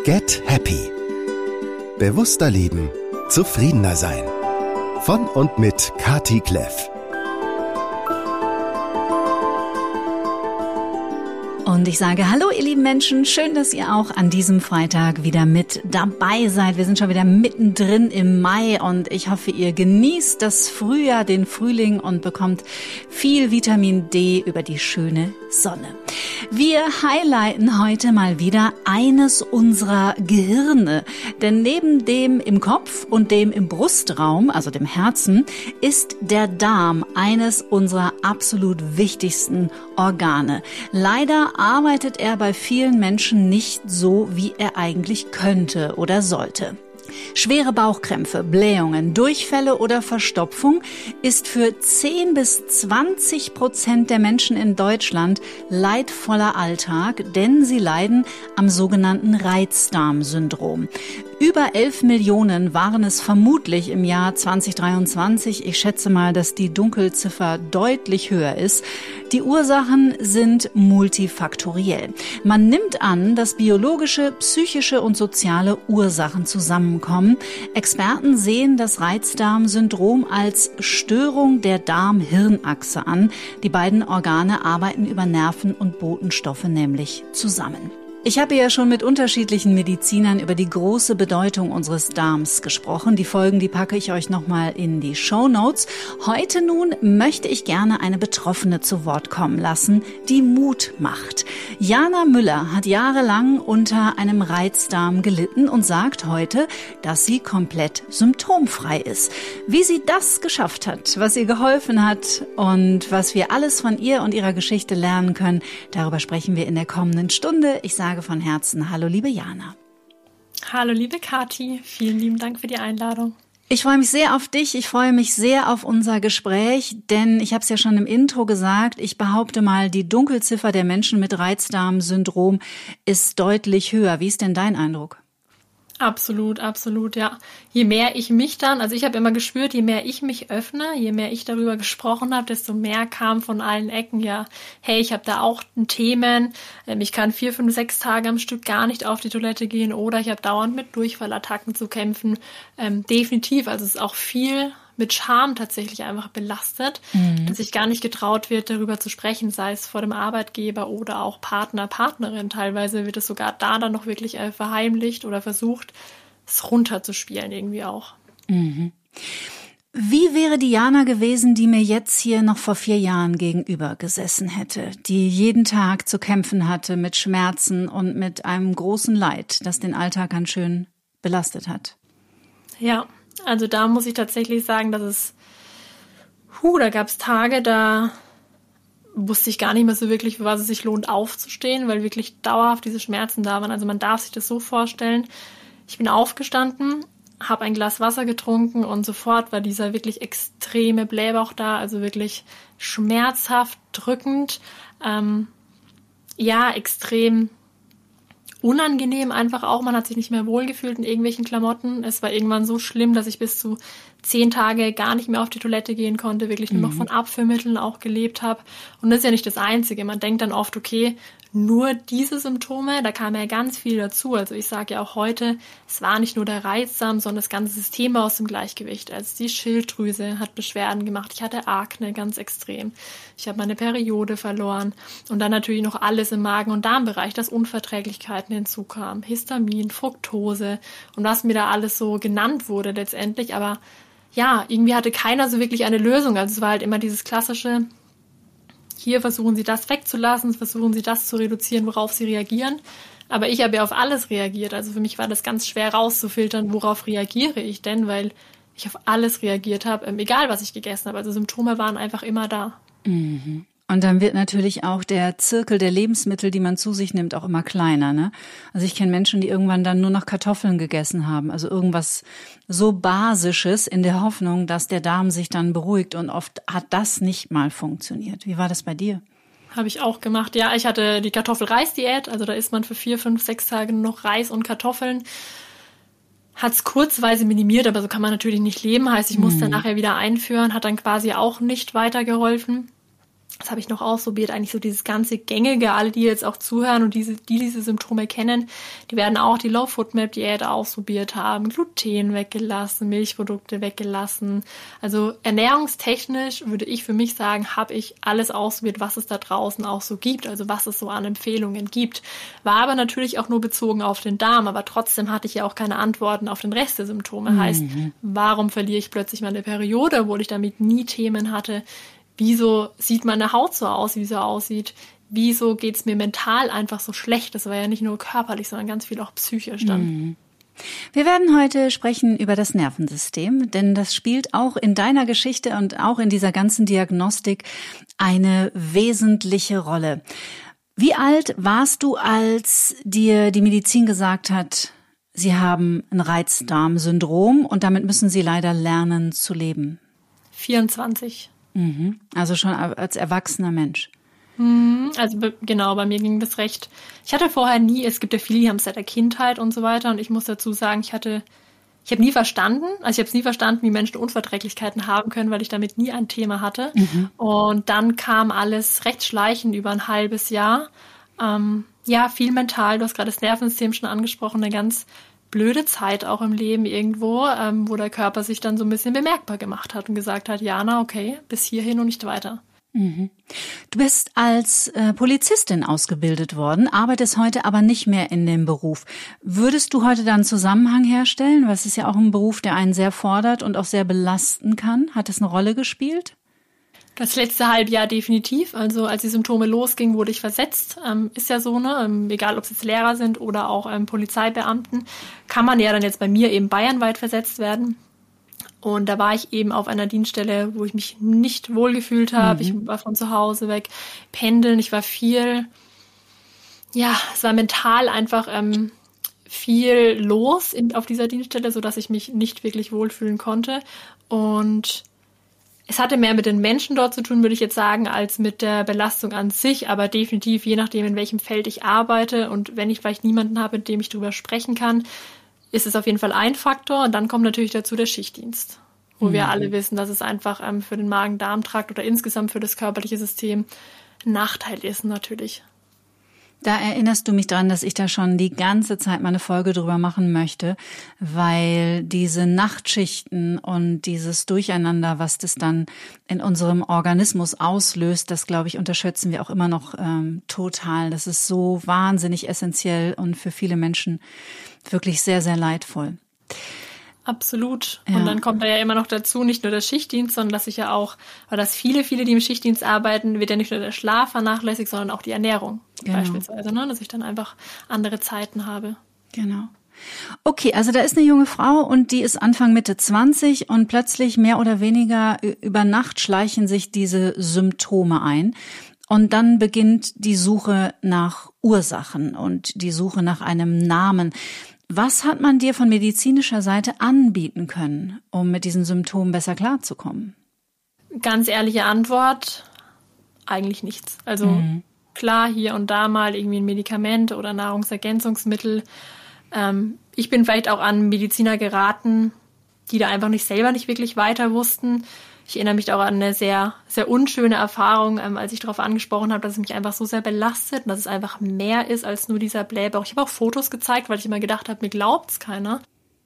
Get Happy. Bewusster leben, zufriedener sein. Von und mit Kati Kleff. Und ich sage hallo ihr lieben Menschen, schön, dass ihr auch an diesem Freitag wieder mit dabei seid. Wir sind schon wieder mittendrin im Mai und ich hoffe, ihr genießt das Frühjahr, den Frühling und bekommt viel Vitamin D über die schöne Sonne. Wir highlighten heute mal wieder eines unserer Gehirne, denn neben dem im Kopf und dem im Brustraum, also dem Herzen, ist der Darm eines unserer absolut wichtigsten Organe. Leider arbeitet er bei vielen Menschen nicht so, wie er eigentlich könnte oder sollte. Schwere Bauchkrämpfe, Blähungen, Durchfälle oder Verstopfung ist für 10-20% der Menschen in Deutschland leidvoller Alltag, denn sie leiden am sogenannten Reizdarmsyndrom. Über 11 Millionen waren es vermutlich im Jahr 2023. Ich schätze mal, dass die Dunkelziffer deutlich höher ist. Die Ursachen sind multifaktoriell. Man nimmt an, dass biologische, psychische und soziale Ursachen zusammenkommen. Experten sehen das Reizdarmsyndrom als Störung der Darm-Hirn-Achse an. Die beiden Organe arbeiten über Nerven und Botenstoffe nämlich zusammen. Ich habe ja schon mit unterschiedlichen Medizinern über die große Bedeutung unseres Darms gesprochen. Die Folgen, die packe ich euch nochmal in die Shownotes. Heute nun möchte ich gerne eine Betroffene zu Wort kommen lassen, die Mut macht. Jana Müller hat jahrelang unter einem Reizdarm gelitten und sagt heute, dass sie komplett symptomfrei ist. Wie sie das geschafft hat, was ihr geholfen hat und was wir alles von ihr und ihrer Geschichte lernen können, darüber sprechen wir in der kommenden Stunde. Ich sage von Herzen hallo, liebe Jana. Hallo, liebe Kati. Vielen lieben Dank für die Einladung. Ich freue mich sehr auf dich, ich freue mich sehr auf unser Gespräch, denn ich habe es ja schon im Intro gesagt, ich behaupte mal, die Dunkelziffer der Menschen mit Reizdarmsyndrom ist deutlich höher. Wie ist denn dein Eindruck? Absolut, absolut, ja. Je mehr ich mich dann, also ich habe immer gespürt, je mehr ich mich öffne, je mehr ich darüber gesprochen habe, desto mehr kam von allen Ecken, ja, hey, ich habe da auch Themen, ich kann 4, 5, 6 Tage am Stück gar nicht auf die Toilette gehen oder ich habe dauernd mit Durchfallattacken zu kämpfen. Definitiv, also es ist auch viel mit Scham tatsächlich einfach belastet, dass sich gar nicht getraut wird, darüber zu sprechen, sei es vor dem Arbeitgeber oder auch Partner, Partnerin. Teilweise wird es sogar da dann noch wirklich verheimlicht oder versucht, es runterzuspielen irgendwie auch. Mhm. Wie wäre die Jana gewesen, die mir jetzt hier noch vor 4 Jahren gegenüber gesessen hätte, die jeden Tag zu kämpfen hatte mit Schmerzen und mit einem großen Leid, das den Alltag ganz schön belastet hat? Ja. Also da muss ich tatsächlich sagen, dass es, da gab es Tage, da wusste ich gar nicht mehr so wirklich, für was es sich lohnt, aufzustehen, weil wirklich dauerhaft diese Schmerzen da waren. Also man darf sich das so vorstellen, ich bin aufgestanden, habe ein Glas Wasser getrunken und sofort war dieser wirklich extreme Blähbauch da, also wirklich schmerzhaft, drückend, extrem unangenehm einfach auch. Man hat sich nicht mehr wohlgefühlt in irgendwelchen Klamotten. Es war irgendwann so schlimm, dass ich bis zu 10 Tage gar nicht mehr auf die Toilette gehen konnte, wirklich nur noch von Abführmitteln auch gelebt habe. Und das ist ja nicht das Einzige. Man denkt dann oft, okay, nur diese Symptome, da kam ja ganz viel dazu. Also ich sage ja auch heute, es war nicht nur der Reizdarm, sondern das ganze System war aus dem Gleichgewicht. Also die Schilddrüse hat Beschwerden gemacht. Ich hatte Akne ganz extrem. Ich habe meine Periode verloren. Und dann natürlich noch alles im Magen- und Darmbereich, dass Unverträglichkeiten hinzukamen. Histamin, Fructose und was mir da alles so genannt wurde letztendlich. Aber ja, irgendwie hatte keiner so wirklich eine Lösung. Also es war halt immer dieses klassische, hier versuchen Sie das wegzulassen, versuchen Sie das zu reduzieren, worauf Sie reagieren. Aber ich habe ja auf alles reagiert. Also für mich war das ganz schwer rauszufiltern, worauf reagiere ich denn, weil ich auf alles reagiert habe, egal was ich gegessen habe. Also Symptome waren einfach immer da. Mhm. Und dann wird natürlich auch der Zirkel der Lebensmittel, die man zu sich nimmt, auch immer kleiner, ne? Also ich kenne Menschen, die irgendwann dann nur noch Kartoffeln gegessen haben. Also irgendwas so Basisches in der Hoffnung, dass der Darm sich dann beruhigt. Und oft hat das nicht mal funktioniert. Wie war das bei dir? Habe ich auch gemacht. Ja, ich hatte die Kartoffel-Reis-Diät. Also da isst man für 4, 5, 6 Tage nur noch Reis und Kartoffeln. Hat es kurzweise minimiert, aber so kann man natürlich nicht leben. Heißt, ich musste dann nachher wieder einführen. Hat dann quasi auch nicht weitergeholfen. Was habe ich noch ausprobiert? Eigentlich so dieses ganze Gängige, alle, die jetzt auch zuhören und diese Symptome kennen, die werden auch die Low-Food-Map-Diät ausprobiert haben, Gluten weggelassen, Milchprodukte weggelassen. Also ernährungstechnisch würde ich für mich sagen, habe ich alles ausprobiert, was es da draußen auch so gibt, also was es so an Empfehlungen gibt. War aber natürlich auch nur bezogen auf den Darm, aber trotzdem hatte ich ja auch keine Antworten auf den Rest der Symptome. Heißt, warum verliere ich plötzlich meine Periode, obwohl ich damit nie Themen hatte? Wieso sieht meine Haut so aus, wie sie aussieht? Wieso geht's mir mental einfach so schlecht? Das war ja nicht nur körperlich, sondern ganz viel auch psychisch dann. Wir werden heute sprechen über das Nervensystem, denn das spielt auch in deiner Geschichte und auch in dieser ganzen Diagnostik eine wesentliche Rolle. Wie alt warst du, als dir die Medizin gesagt hat, Sie haben ein Reizdarmsyndrom und damit müssen Sie leider lernen zu leben? 24. Also schon als erwachsener Mensch. Also genau, bei mir ging das recht. Ich hatte vorher nie, es gibt ja viele, die haben es seit der Kindheit und so weiter. Und ich muss dazu sagen, ich habe nie verstanden, wie Menschen Unverträglichkeiten haben können, weil ich damit nie ein Thema hatte. Und dann kam alles recht schleichend über ein halbes Jahr. Viel mental, du hast gerade das Nervensystem schon angesprochen, eine ganz blöde Zeit auch im Leben irgendwo, wo der Körper sich dann so ein bisschen bemerkbar gemacht hat und gesagt hat, Jana, okay, bis hierhin und nicht weiter. Du bist als Polizistin ausgebildet worden, arbeitest heute aber nicht mehr in dem Beruf. Würdest du heute da einen Zusammenhang herstellen? Weil es ist ja auch ein Beruf, der einen sehr fordert und auch sehr belasten kann. Hat das eine Rolle gespielt? Das letzte Halbjahr definitiv. Also als die Symptome losgingen, wurde ich versetzt. Ist ja so, ne? Egal ob es jetzt Lehrer sind oder auch Polizeibeamten, kann man ja dann jetzt bei mir eben bayernweit versetzt werden. Und da war ich eben auf einer Dienststelle, wo ich mich nicht wohlgefühlt habe. Ich war von zu Hause weg, pendeln. Ich war es war mental einfach viel los auf dieser Dienststelle, sodass ich mich nicht wirklich wohlfühlen konnte. Und es hatte mehr mit den Menschen dort zu tun, würde ich jetzt sagen, als mit der Belastung an sich. Aber definitiv, je nachdem, in welchem Feld ich arbeite und wenn ich vielleicht niemanden habe, mit dem ich darüber sprechen kann, ist es auf jeden Fall ein Faktor. Und dann kommt natürlich dazu der Schichtdienst, wo wir alle wissen, dass es einfach für den Magen-Darm-Trakt oder insgesamt für das körperliche System ein Nachteil ist natürlich. Da erinnerst du mich dran, dass ich da schon die ganze Zeit mal eine Folge drüber machen möchte, weil diese Nachtschichten und dieses Durcheinander, was das dann in unserem Organismus auslöst, das, glaube ich, unterschätzen wir auch immer noch total. Das ist so wahnsinnig essentiell und für viele Menschen wirklich sehr, sehr leidvoll. Absolut. Ja. Und dann kommt da ja immer noch dazu, nicht nur der Schichtdienst, sondern dass viele, die im Schichtdienst arbeiten, wird ja nicht nur der Schlaf vernachlässigt, sondern auch die Ernährung beispielsweise, ne? Dass ich dann einfach andere Zeiten habe. Genau. Okay, also da ist eine junge Frau und die ist Anfang Mitte 20 und plötzlich mehr oder weniger über Nacht schleichen sich diese Symptome ein. Und dann beginnt die Suche nach Ursachen und die Suche nach einem Namen. Was hat man dir von medizinischer Seite anbieten können, um mit diesen Symptomen besser klarzukommen? Ganz ehrliche Antwort, eigentlich nichts. Also klar, hier und da mal irgendwie ein Medikament oder Nahrungsergänzungsmittel. Ich bin vielleicht auch an Mediziner geraten, die da einfach selber nicht wirklich weiter wussten. Ich erinnere mich auch an eine sehr, sehr unschöne Erfahrung, als ich darauf angesprochen habe, dass es mich einfach so sehr belastet und dass es einfach mehr ist als nur dieser Blähbauch. Ich habe auch Fotos gezeigt, weil ich immer gedacht habe, mir glaubt's keiner.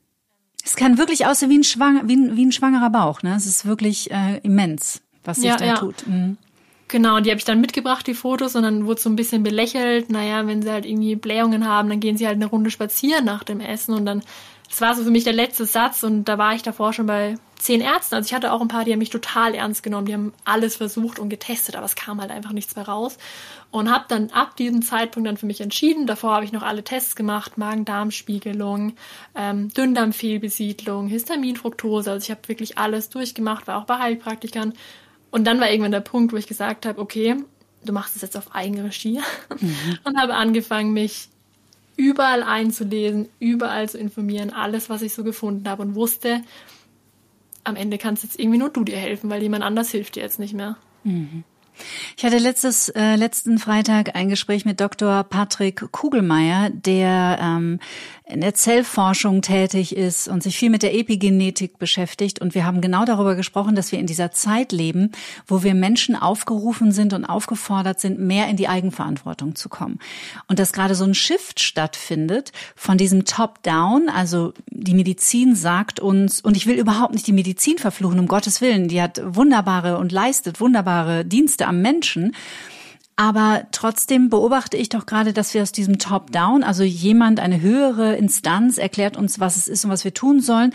Es kann wirklich aussehen wie ein schwangerer Bauch, ne? Es ist wirklich immens, was sich da tut. Genau, und die habe ich dann mitgebracht, die Fotos, und dann wurde so ein bisschen belächelt. Naja, wenn sie halt irgendwie Blähungen haben, dann gehen sie halt eine Runde spazieren nach dem Essen. Und dann, das war so für mich der letzte Satz, und da war ich davor schon bei 10 Ärzten. Also ich hatte auch ein paar, die haben mich total ernst genommen. Die haben alles versucht und getestet, aber es kam halt einfach nichts mehr raus. Und habe dann ab diesem Zeitpunkt dann für mich entschieden. Davor habe ich noch alle Tests gemacht, Magen-Darm-Spiegelung, Dünndarmfehlbesiedlung, Histamin, Fructose. Also ich habe wirklich alles durchgemacht, war auch bei Heilpraktikern. Und dann war irgendwann der Punkt, wo ich gesagt habe, okay, du machst es jetzt auf Eigenregie. Und habe angefangen, mich überall einzulesen, überall zu informieren, alles, was ich so gefunden habe, und wusste, am Ende kannst jetzt irgendwie nur du dir helfen, weil jemand anders hilft dir jetzt nicht mehr. Ich hatte letzten Freitag ein Gespräch mit Dr. Patrick Kugelmeier, der in der Zellforschung tätig ist und sich viel mit der Epigenetik beschäftigt. Und wir haben genau darüber gesprochen, dass wir in dieser Zeit leben, wo wir Menschen aufgerufen sind und aufgefordert sind, mehr in die Eigenverantwortung zu kommen. Und dass gerade so ein Shift stattfindet von diesem Top-Down, also die Medizin sagt uns, und ich will überhaupt nicht die Medizin verfluchen, um Gottes Willen, die hat wunderbare und leistet wunderbare Dienste am Menschen. Aber trotzdem beobachte ich doch gerade, dass wir aus diesem Top-Down, also jemand, eine höhere Instanz erklärt uns, was es ist und was wir tun sollen,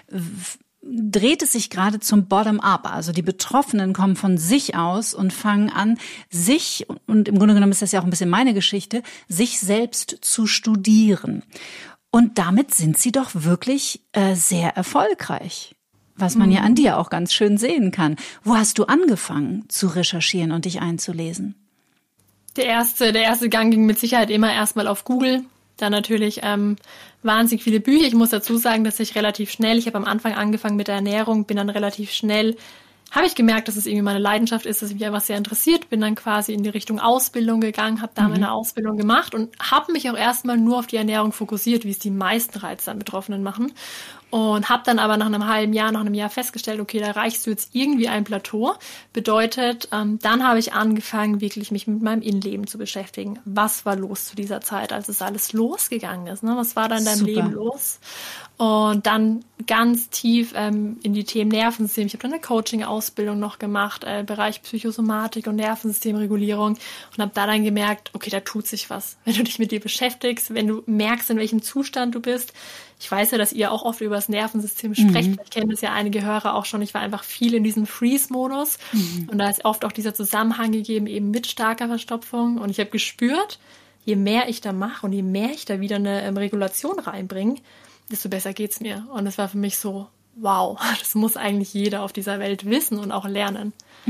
dreht es sich gerade zum Bottom-up. Also die Betroffenen kommen von sich aus und fangen an, sich, und im Grunde genommen ist das ja auch ein bisschen meine Geschichte, sich selbst zu studieren. Und damit sind sie doch wirklich sehr erfolgreich. Was man ja an dir auch ganz schön sehen kann. Wo hast du angefangen zu recherchieren und dich einzulesen? Der erste Gang ging mit Sicherheit immer erstmal auf Google. Dann natürlich wahnsinnig viele Bücher. Ich muss dazu sagen, dass ich relativ schnell, ich habe am Anfang angefangen mit der Ernährung, bin dann relativ schnell, habe ich gemerkt, dass es irgendwie meine Leidenschaft ist, dass mich einfach sehr interessiert, bin dann quasi in die Richtung Ausbildung gegangen, habe da meine Ausbildung gemacht und habe mich auch erstmal nur auf die Ernährung fokussiert, wie es die meisten Reizdarm-Betroffenen machen. Und habe dann aber nach einem halben Jahr, nach einem Jahr festgestellt, okay, da erreichst du jetzt irgendwie ein Plateau. Bedeutet, dann habe ich angefangen, wirklich mich mit meinem Innenleben zu beschäftigen. Was war los zu dieser Zeit, als es alles losgegangen ist? Ne? Was war da in deinem Leben los? Und dann ganz tief in die Themen Nervensystem. Ich habe dann eine Coaching-Ausbildung noch gemacht, Bereich Psychosomatik und Nervensystemregulierung und habe da dann gemerkt, okay, da tut sich was. Wenn du dich mit dir beschäftigst, wenn du merkst, in welchem Zustand du bist. Ich weiß ja, dass ihr auch oft über das Nervensystem sprecht. Vielleicht kennen das ja einige Hörer auch schon. Ich war einfach viel in diesem Freeze-Modus. Und da ist oft auch dieser Zusammenhang gegeben, eben mit starker Verstopfung. Und ich habe gespürt, je mehr ich da mache und je mehr ich da wieder eine Regulation reinbringe, desto besser geht's mir. Und das war für mich so, wow, das muss eigentlich jeder auf dieser Welt wissen und auch lernen.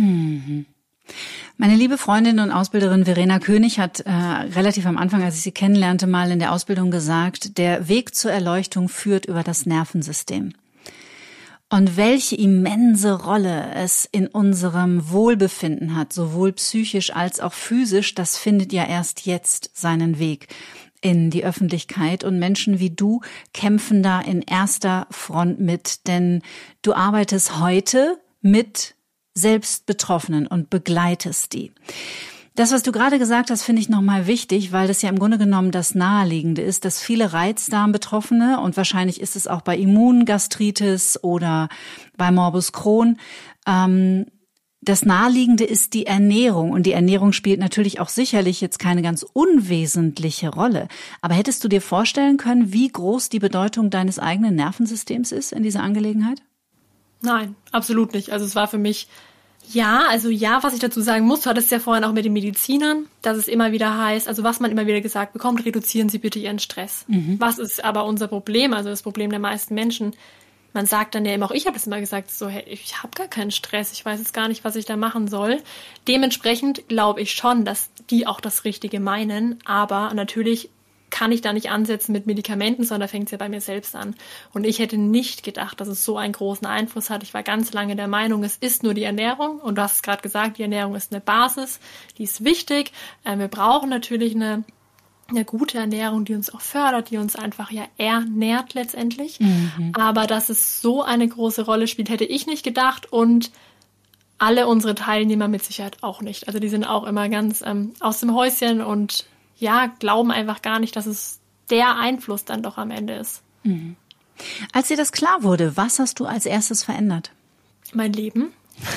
Meine liebe Freundin und Ausbilderin Verena König hat relativ am Anfang, als ich sie kennenlernte, mal in der Ausbildung gesagt, der Weg zur Erleuchtung führt über das Nervensystem. Und welche immense Rolle es in unserem Wohlbefinden hat, sowohl psychisch als auch physisch, das findet ja erst jetzt seinen Weg in die Öffentlichkeit. Und Menschen wie du kämpfen da in erster Front mit, denn du arbeitest heute mit selbst Betroffenen und begleitest die. Das, was du gerade gesagt hast, finde ich nochmal wichtig, weil das ja im Grunde genommen das Naheliegende ist, dass viele Reizdarmbetroffene, und wahrscheinlich ist es auch bei Immungastritis oder bei Morbus Crohn, das Naheliegende ist die Ernährung. Und die Ernährung spielt natürlich auch sicherlich jetzt keine ganz unwesentliche Rolle. Aber hättest du dir vorstellen können, wie groß die Bedeutung deines eigenen Nervensystems ist in dieser Angelegenheit? Nein, absolut nicht. Also es war für mich, was ich dazu sagen muss, du hattest ja vorhin auch mit den Medizinern, dass es immer wieder heißt, also was man immer wieder gesagt bekommt, reduzieren Sie bitte Ihren Stress. Was ist aber unser Problem, also das Problem der meisten Menschen? Man sagt dann ja immer, auch ich habe das immer gesagt, so, hey, ich habe gar keinen Stress, ich weiß jetzt gar nicht, was ich da machen soll. Dementsprechend glaube ich schon, dass die auch das Richtige meinen, aber natürlich kann ich da nicht ansetzen mit Medikamenten, sondern da fängt es ja bei mir selbst an. Und ich hätte nicht gedacht, dass es so einen großen Einfluss hat. Ich war ganz lange der Meinung, es ist nur die Ernährung. Und du hast es gerade gesagt, die Ernährung ist eine Basis, die ist wichtig. Wir brauchen natürlich eine gute Ernährung, die uns auch fördert, die uns einfach ja ernährt letztendlich. Aber dass es so eine große Rolle spielt, hätte ich nicht gedacht. Und alle unsere Teilnehmer mit Sicherheit auch nicht. Also die sind auch immer ganz aus dem Häuschen und glauben einfach gar nicht, dass es der Einfluss dann doch am Ende ist. Als dir das klar wurde, was hast du als erstes verändert? Mein Leben.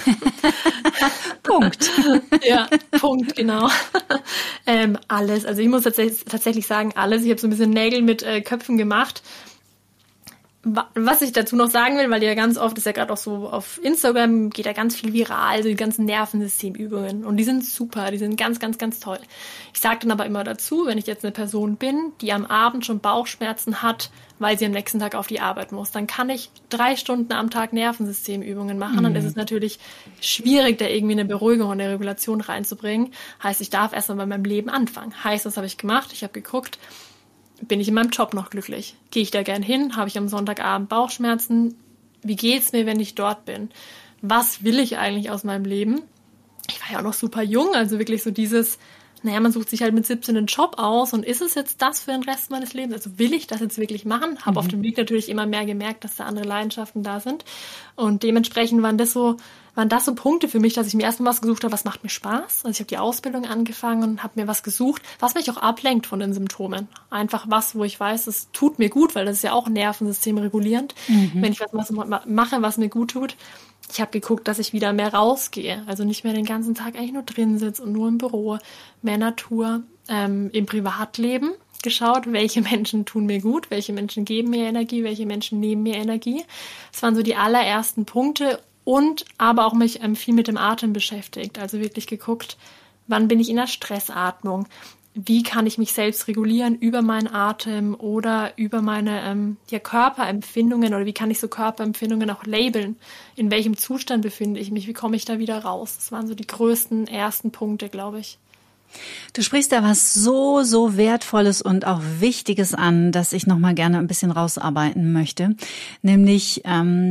Punkt. Ja, Punkt, genau. Alles. Also ich muss tatsächlich sagen, alles. Ich habe so ein bisschen Nägel mit Köpfen gemacht. Was ich dazu noch sagen will, weil ja ganz oft, ist ja gerade auch so auf Instagram, geht ja ganz viel viral, also die ganzen Nervensystemübungen. Und die sind super, die sind ganz, ganz, ganz toll. Ich sage dann aber immer dazu, wenn ich jetzt eine Person bin, die am Abend schon Bauchschmerzen hat, weil sie am nächsten Tag auf die Arbeit muss, dann kann ich 3 Stunden am Tag Nervensystemübungen machen. Dann ist es natürlich schwierig, da irgendwie eine Beruhigung und eine Regulation reinzubringen. Heißt, ich darf erstmal bei meinem Leben anfangen. Heißt, das habe ich gemacht. Ich habe geguckt, bin ich in meinem Job noch glücklich? Gehe ich da gern hin? Habe ich am Sonntagabend Bauchschmerzen? Wie geht's mir, wenn ich dort bin? Was will ich eigentlich aus meinem Leben? ich war ja auch noch super jung, also wirklich so dieses, naja, man sucht sich halt mit 17 einen Job aus und ist es jetzt das für den Rest meines Lebens? Also will ich das jetzt wirklich machen? Habe auf dem Weg natürlich immer mehr gemerkt, dass da andere Leidenschaften da sind. Und dementsprechend waren das so Punkte für mich, dass ich mir erstmal was gesucht habe, was macht mir Spaß. Also ich habe die Ausbildung angefangen und habe mir was gesucht, was mich auch ablenkt von den Symptomen. Einfach was, wo ich weiß, es tut mir gut, weil das ist ja auch Nervensystem regulierend. Wenn ich was mache, was mir gut tut. Ich habe geguckt, dass ich wieder mehr rausgehe. Also nicht mehr den ganzen Tag eigentlich nur drin sitze und nur im Büro. Mehr Natur. Im Privatleben geschaut, welche Menschen tun mir gut, welche Menschen geben mir Energie, welche Menschen nehmen mir Energie. Das waren so die allerersten Punkte. Und aber auch mich viel mit dem Atem beschäftigt. Also wirklich geguckt, wann bin ich in der Stressatmung? Wie kann ich mich selbst regulieren über meinen Atem oder über meine Körperempfindungen oder wie kann ich so Körperempfindungen auch labeln? In welchem Zustand befinde ich mich? Wie komme ich da wieder raus? Das waren so die größten ersten Punkte, glaube ich. Du sprichst da was so, so Wertvolles und auch Wichtiges an, dass ich nochmal gerne ein bisschen rausarbeiten möchte. Nämlich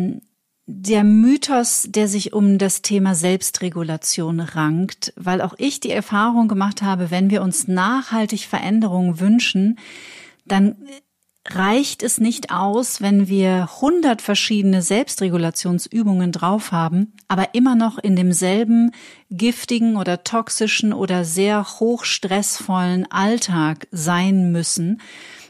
der Mythos, der sich um das Thema Selbstregulation rankt, weil auch ich die Erfahrung gemacht habe, wenn wir uns nachhaltig Veränderungen wünschen, dann reicht es nicht aus, wenn wir 100 verschiedene Selbstregulationsübungen drauf haben, aber immer noch in demselben giftigen oder toxischen oder sehr hochstressvollen Alltag sein müssen,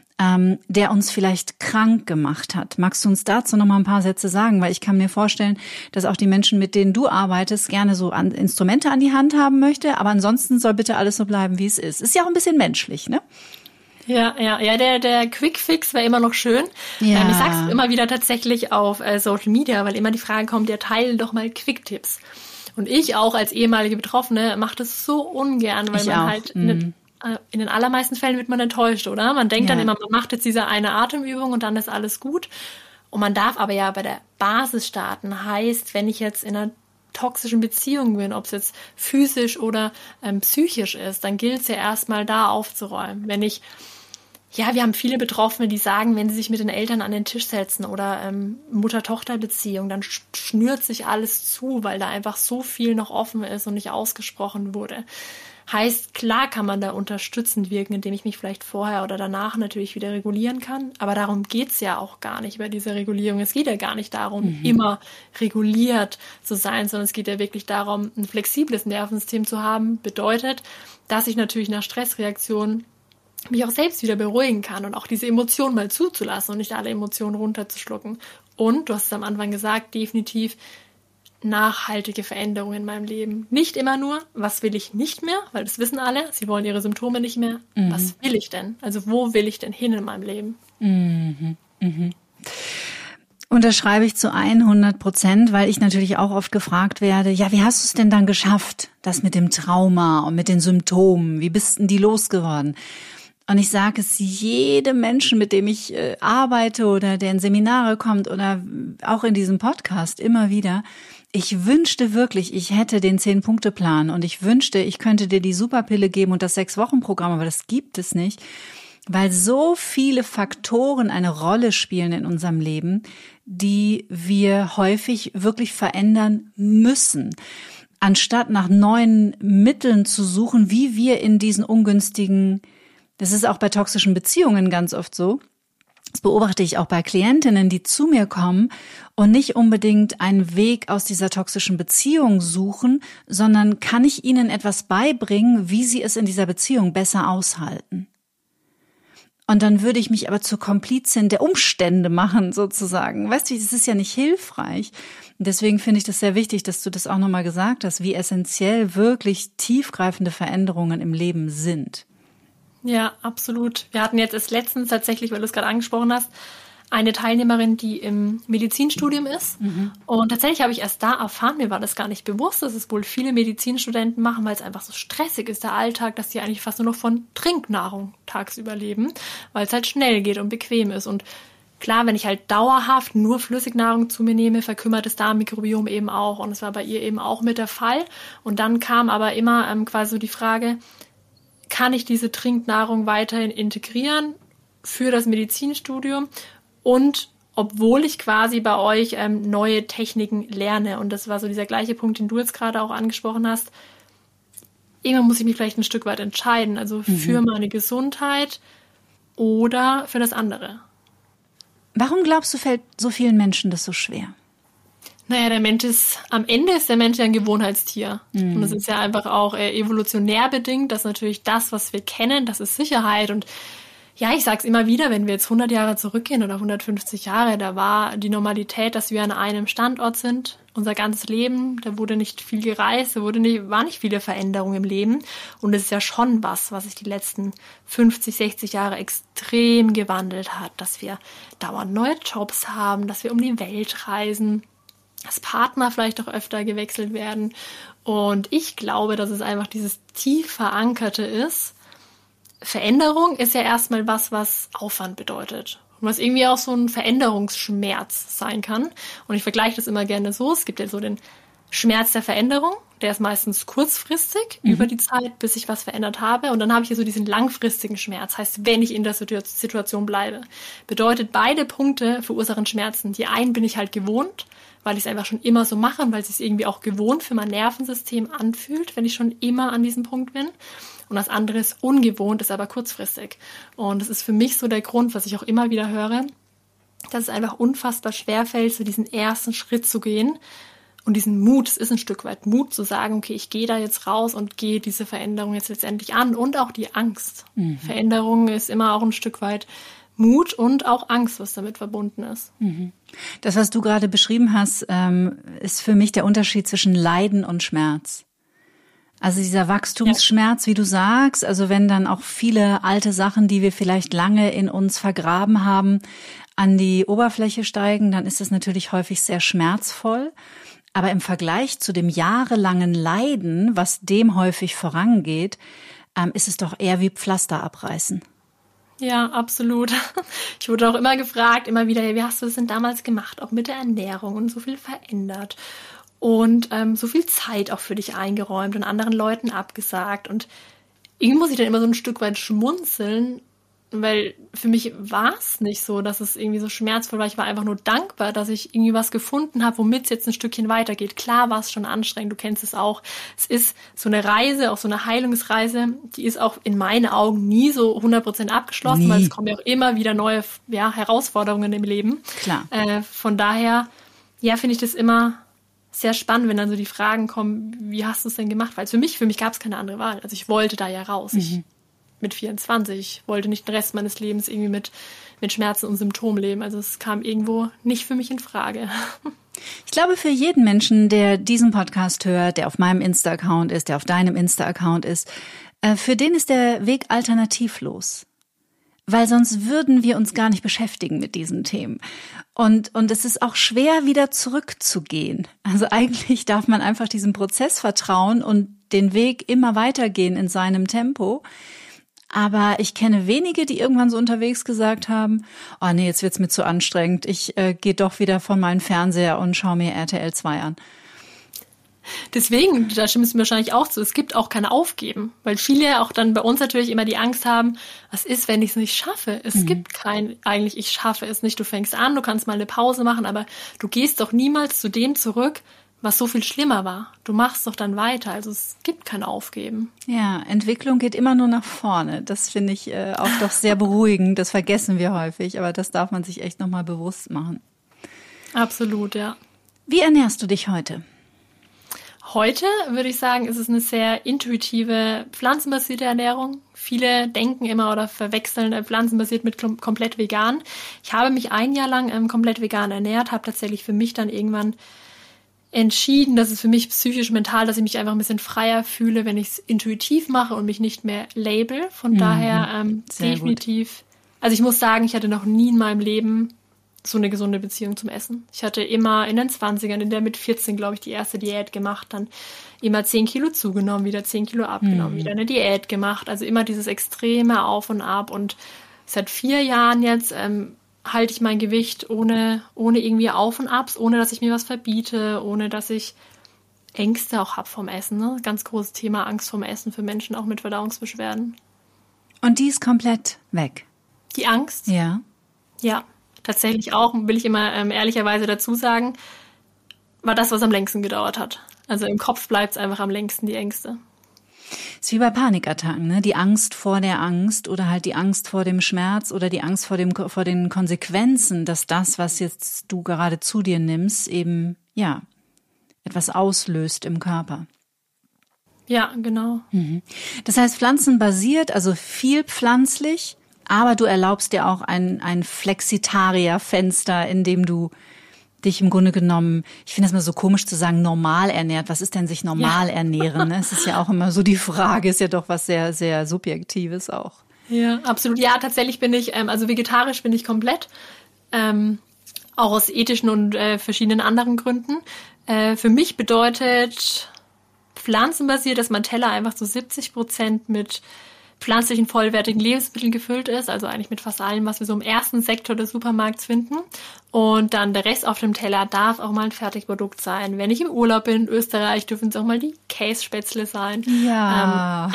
der uns vielleicht krank gemacht hat. Magst du uns dazu noch mal ein paar Sätze sagen? Weil ich kann mir vorstellen, dass auch die Menschen, mit denen du arbeitest, gerne so Instrumente an die Hand haben möchte, aber ansonsten soll bitte alles so bleiben, wie es ist. Ist ja auch ein bisschen menschlich, ne? Ja, der Quick Fix wäre immer noch schön. Ja. Ich sag's immer wieder tatsächlich auf Social Media, weil immer die Frage kommt, ja, teile doch mal Quick-Tipps. Und ich auch als ehemalige Betroffene mache das so ungern, weil man halt in den allermeisten Fällen wird man enttäuscht, oder? Man denkt dann immer, man macht jetzt diese eine Atemübung und dann ist alles gut. Und man darf aber ja bei der Basis starten. Heißt, wenn ich jetzt in einer toxischen Beziehung bin, ob es jetzt physisch oder psychisch ist, dann gilt es ja erstmal da aufzuräumen. Wir haben viele Betroffene, die sagen, wenn sie sich mit den Eltern an den Tisch setzen oder Mutter-Tochter-Beziehung, dann schnürt sich alles zu, weil da einfach so viel noch offen ist und nicht ausgesprochen wurde. Heißt, klar kann man da unterstützend wirken, indem ich mich vielleicht vorher oder danach natürlich wieder regulieren kann. Aber darum geht's ja auch gar nicht bei dieser Regulierung. Es geht ja gar nicht darum, immer reguliert zu sein, sondern es geht ja wirklich darum, ein flexibles Nervensystem zu haben. Bedeutet, dass ich natürlich nach Stressreaktionen mich auch selbst wieder beruhigen kann und auch diese Emotionen mal zuzulassen und nicht alle Emotionen runterzuschlucken. Und, du hast es am Anfang gesagt, definitiv nachhaltige Veränderungen in meinem Leben. Nicht immer nur, was will ich nicht mehr, weil das wissen alle, sie wollen ihre Symptome nicht mehr. Was will ich denn? Also wo will ich denn hin in meinem Leben? Unterschreibe ich zu 100%, weil ich natürlich auch oft gefragt werde, ja, wie hast du es denn dann geschafft, das mit dem Trauma und mit den Symptomen, wie bist denn die losgeworden? Und ich sage es jedem Menschen, mit dem ich arbeite oder der in Seminare kommt oder auch in diesem Podcast immer wieder, ich wünschte wirklich, ich hätte den 10-Punkte-Plan und ich wünschte, ich könnte dir die Superpille geben und das 6-Wochen-Programm, aber das gibt es nicht, weil so viele Faktoren eine Rolle spielen in unserem Leben, die wir häufig wirklich verändern müssen. Anstatt nach neuen Mitteln zu suchen, wie wir in diesen ungünstigen, das ist auch bei toxischen Beziehungen ganz oft so, das beobachte ich auch bei Klientinnen, die zu mir kommen und nicht unbedingt einen Weg aus dieser toxischen Beziehung suchen, sondern kann ich ihnen etwas beibringen, wie sie es in dieser Beziehung besser aushalten. Und dann würde ich mich aber zur Komplizin der Umstände machen, sozusagen. Weißt du, das ist ja nicht hilfreich. Und deswegen finde ich das sehr wichtig, dass du das auch nochmal gesagt hast, wie essentiell wirklich tiefgreifende Veränderungen im Leben sind. Ja, absolut. Wir hatten jetzt erst letztens tatsächlich, weil du es gerade angesprochen hast, eine Teilnehmerin, die im Medizinstudium ist. Und tatsächlich habe ich erst da erfahren, mir war das gar nicht bewusst, dass es wohl viele Medizinstudenten machen, weil es einfach so stressig ist, der Alltag, dass die eigentlich fast nur noch von Trinknahrung tagsüber leben, weil es halt schnell geht und bequem ist. Und klar, wenn ich halt dauerhaft nur Flüssignahrung zu mir nehme, verkümmert das Darmmikrobiom eben auch. Und es war bei ihr eben auch mit der Fall. Und dann kam aber immer quasi so die Frage, kann ich diese Trinknahrung weiterhin integrieren für das Medizinstudium? Und obwohl ich quasi bei euch neue Techniken lerne, und das war so dieser gleiche Punkt, den du jetzt gerade auch angesprochen hast, irgendwann muss ich mich vielleicht ein Stück weit entscheiden, also für meine Gesundheit oder für das andere. Warum glaubst du, fällt so vielen Menschen das so schwer? Naja, am Ende ist der Mensch ja ein Gewohnheitstier. Und das ist ja einfach auch evolutionär bedingt, dass natürlich das, was wir kennen, das ist Sicherheit. Und ja, ich sag's immer wieder, wenn wir jetzt 100 Jahre zurückgehen oder 150 Jahre, da war die Normalität, dass wir an einem Standort sind, unser ganzes Leben, da wurde nicht viel gereist, war nicht viele Veränderungen im Leben. Und es ist ja schon was sich die letzten 50, 60 Jahre extrem gewandelt hat, dass wir dauernd neue Jobs haben, dass wir um die Welt reisen, dass Partner vielleicht auch öfter gewechselt werden. Und ich glaube, dass es einfach dieses tief Verankerte ist. Veränderung ist ja erstmal was Aufwand bedeutet. Und was irgendwie auch so ein Veränderungsschmerz sein kann. Und ich vergleiche das immer gerne so. Es gibt ja so den Schmerz der Veränderung. Der ist meistens kurzfristig über die Zeit, bis ich was verändert habe. Und dann habe ich hier so diesen langfristigen Schmerz. Heißt, wenn ich in der Situation bleibe. Bedeutet, beide Punkte verursachen Schmerzen. Die einen bin ich halt gewohnt, weil ich es einfach schon immer so mache und weil es sich irgendwie auch gewohnt für mein Nervensystem anfühlt, wenn ich schon immer an diesem Punkt bin. Und das andere ist ungewohnt, ist aber kurzfristig. Und das ist für mich so der Grund, was ich auch immer wieder höre, dass es einfach unfassbar schwerfällt, so diesen ersten Schritt zu gehen. Und diesen Mut, es ist ein Stück weit Mut zu sagen, okay, ich gehe da jetzt raus und gehe diese Veränderung jetzt letztendlich an. Und auch die Angst. Veränderung ist immer auch ein Stück weit Mut und auch Angst, was damit verbunden ist. Das, was du gerade beschrieben hast, ist für mich der Unterschied zwischen Leiden und Schmerz. Also dieser Wachstumsschmerz, wie du sagst, also wenn dann auch viele alte Sachen, die wir vielleicht lange in uns vergraben haben, an die Oberfläche steigen, dann ist das natürlich häufig sehr schmerzvoll. Aber im Vergleich zu dem jahrelangen Leiden, was dem häufig vorangeht, ist es doch eher wie Pflaster abreißen. Ja, absolut. Ich wurde auch immer gefragt, immer wieder, ja, wie hast du das denn damals gemacht, auch mit der Ernährung und so viel verändert und so viel Zeit auch für dich eingeräumt und anderen Leuten abgesagt. Und irgendwie muss ich dann immer so ein Stück weit schmunzeln, weil für mich war es nicht so, dass es irgendwie so schmerzvoll war. Ich war einfach nur dankbar, dass ich irgendwie was gefunden habe, womit es jetzt ein Stückchen weitergeht. Klar war es schon anstrengend, du kennst es auch. Es ist so eine Reise, auch so eine Heilungsreise, die ist auch in meinen Augen nie so 100% abgeschlossen, weil es kommen ja auch immer wieder neue Herausforderungen im Leben. Klar. Von daher, finde ich das immer sehr spannend, wenn dann so die Fragen kommen, wie hast du es denn gemacht? Weil für mich gab es keine andere Wahl. Also ich wollte da ja raus. Mit 24 wollte nicht den Rest meines Lebens irgendwie mit Schmerzen und Symptomen leben. Also es kam irgendwo nicht für mich in Frage. Ich glaube, für jeden Menschen, der diesen Podcast hört, der auf meinem Insta-Account ist, der auf deinem Insta-Account ist, für den ist der Weg alternativlos. Weil sonst würden wir uns gar nicht beschäftigen mit diesen Themen. Und es ist auch schwer, wieder zurückzugehen. Also eigentlich darf man einfach diesem Prozess vertrauen und den Weg immer weitergehen in seinem Tempo. Aber ich kenne wenige, die irgendwann so unterwegs gesagt haben, oh nee, jetzt wird's mir zu anstrengend. Ich gehe doch wieder vor meinen Fernseher und schaue mir RTL 2 an. Deswegen, da stimmst du mir wahrscheinlich auch zu, es gibt auch kein Aufgeben, weil viele auch dann bei uns natürlich immer die Angst haben, was ist, wenn ich es nicht schaffe? Es gibt eigentlich, ich schaffe es nicht. Du fängst an, du kannst mal eine Pause machen, aber du gehst doch niemals zu dem zurück, was so viel schlimmer war. Du machst doch dann weiter, also es gibt kein Aufgeben. Ja, Entwicklung geht immer nur nach vorne. Das finde ich auch doch sehr beruhigend. Das vergessen wir häufig, aber das darf man sich echt nochmal bewusst machen. Absolut, ja. Wie ernährst du dich heute? Heute würde ich sagen, ist es eine sehr intuitive, pflanzenbasierte Ernährung. Viele denken immer oder verwechseln pflanzenbasiert mit komplett vegan. Ich habe mich ein Jahr lang komplett vegan ernährt, habe tatsächlich für mich dann irgendwann entschieden, dass es für mich psychisch, mental, dass ich mich einfach ein bisschen freier fühle, wenn ich es intuitiv mache und mich nicht mehr label. Von daher definitiv. Gut. Also ich muss sagen, ich hatte noch nie in meinem Leben so eine gesunde Beziehung zum Essen. Ich hatte immer in den 20ern, in der mit 14, glaube ich, die erste Diät gemacht, dann immer 10 Kilo zugenommen, wieder 10 Kilo abgenommen, wieder eine Diät gemacht. Also immer dieses extreme Auf und Ab. Und seit 4 Jahren jetzt halte ich mein Gewicht ohne irgendwie Auf und Abs, ohne dass ich mir was verbiete, ohne dass ich Ängste auch habe vom Essen. Ne? Ganz großes Thema, Angst vom Essen für Menschen auch mit Verdauungsbeschwerden. Und die ist komplett weg? Die Angst? Ja. Ja, tatsächlich auch, will ich immer ehrlicherweise dazu sagen, war das, was am längsten gedauert hat. Also im Kopf bleibt es einfach am längsten, die Ängste. Ist wie bei Panikattacken, ne? Die Angst vor der Angst oder halt die Angst vor dem Schmerz oder die Angst vor den Konsequenzen, dass das, was jetzt du gerade zu dir nimmst, eben, ja, etwas auslöst im Körper. Ja, genau. Das heißt, pflanzenbasiert, also viel pflanzlich, aber du erlaubst dir auch ein Flexitarier-Fenster, in dem du dich im Grunde genommen, ich finde es immer so komisch zu sagen, normal ernährt. Was ist denn sich normal ernähren? Es ist ja auch immer so die Frage, ist ja doch was sehr, sehr Subjektives auch. Ja, absolut. Ja, tatsächlich bin ich, also vegetarisch bin ich komplett, auch aus ethischen und verschiedenen anderen Gründen. Für mich bedeutet pflanzenbasiert, dass mein Teller einfach zu 70% mit pflanzlichen, vollwertigen Lebensmitteln gefüllt ist, also eigentlich mit fast allem, was wir so im ersten Sektor des Supermarkts finden. Und dann der Rest auf dem Teller darf auch mal ein Fertigprodukt sein. Wenn ich im Urlaub bin in Österreich, dürfen es auch mal die Kässpätzle sein. Ja.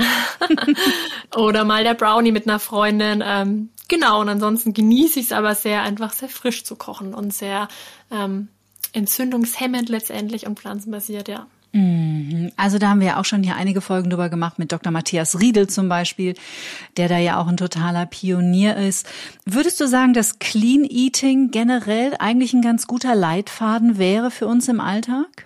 Oder mal der Brownie mit einer Freundin. Genau, und ansonsten genieße ich es aber einfach sehr frisch zu kochen und sehr entzündungshemmend letztendlich und pflanzenbasiert, ja. Also da haben wir ja auch schon hier einige Folgen drüber gemacht mit Dr. Matthias Riedel zum Beispiel, der da ja auch ein totaler Pionier ist. Würdest du sagen, dass Clean Eating generell eigentlich ein ganz guter Leitfaden wäre für uns im Alltag?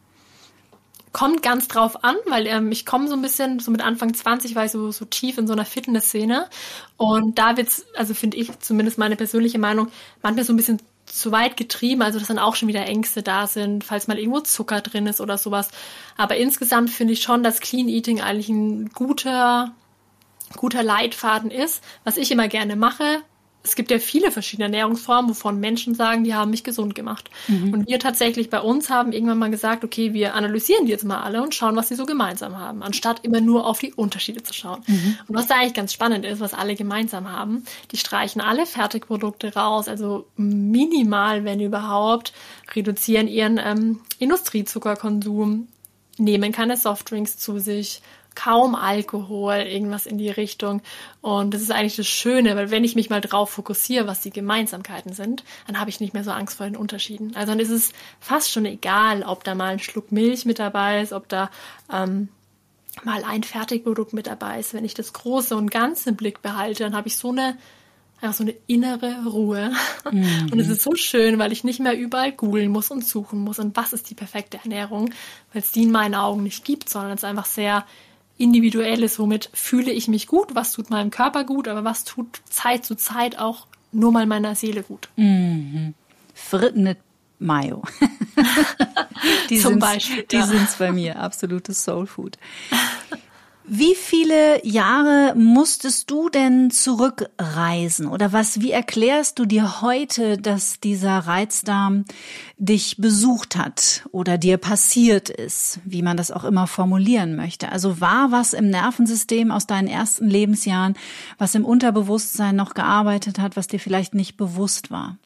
Kommt ganz drauf an, weil ich komme so ein bisschen, so mit Anfang 20 war ich so tief in so einer Fitnessszene und da wird's, also finde ich zumindest meine persönliche Meinung, manchmal so ein bisschen zu weit getrieben, also dass dann auch schon wieder Ängste da sind, falls mal irgendwo Zucker drin ist oder sowas. Aber insgesamt finde ich schon, dass Clean Eating eigentlich ein guter Leitfaden ist. Was ich immer gerne mache, es gibt ja viele verschiedene Ernährungsformen, wovon Menschen sagen, die haben mich gesund gemacht. Und wir tatsächlich bei uns haben irgendwann mal gesagt, okay, wir analysieren die jetzt mal alle und schauen, was sie so gemeinsam haben, anstatt immer nur auf die Unterschiede zu schauen. Und was da eigentlich ganz spannend ist, was alle gemeinsam haben, die streichen alle Fertigprodukte raus, also minimal, wenn überhaupt, reduzieren ihren Industriezuckerkonsum, nehmen keine Softdrinks zu sich, kaum Alkohol, irgendwas in die Richtung. Und das ist eigentlich das Schöne, weil wenn ich mich mal drauf fokussiere, was die Gemeinsamkeiten sind, dann habe ich nicht mehr so Angst vor den Unterschieden. Also dann ist es fast schon egal, ob da mal ein Schluck Milch mit dabei ist, ob da mal ein Fertigprodukt mit dabei ist. Wenn ich das Große und Ganze im Blick behalte, dann habe ich einfach so eine innere Ruhe. Und es ist so schön, weil ich nicht mehr überall googeln muss und suchen muss. Und was ist die perfekte Ernährung? Weil es die in meinen Augen nicht gibt, sondern es einfach sehr individuell ist, womit fühle ich mich gut, was tut meinem Körper gut, aber was tut Zeit zu Zeit auch nur mal meiner Seele gut. Fritten mit Mayo. Die sind's bei mir, absolutes Soulfood. Wie viele Jahre musstest du denn zurückreisen? Oder wie erklärst du dir heute, dass dieser Reizdarm dich besucht hat oder dir passiert ist, wie man das auch immer formulieren möchte? Also war was im Nervensystem aus deinen ersten Lebensjahren, was im Unterbewusstsein noch gearbeitet hat, was dir vielleicht nicht bewusst war?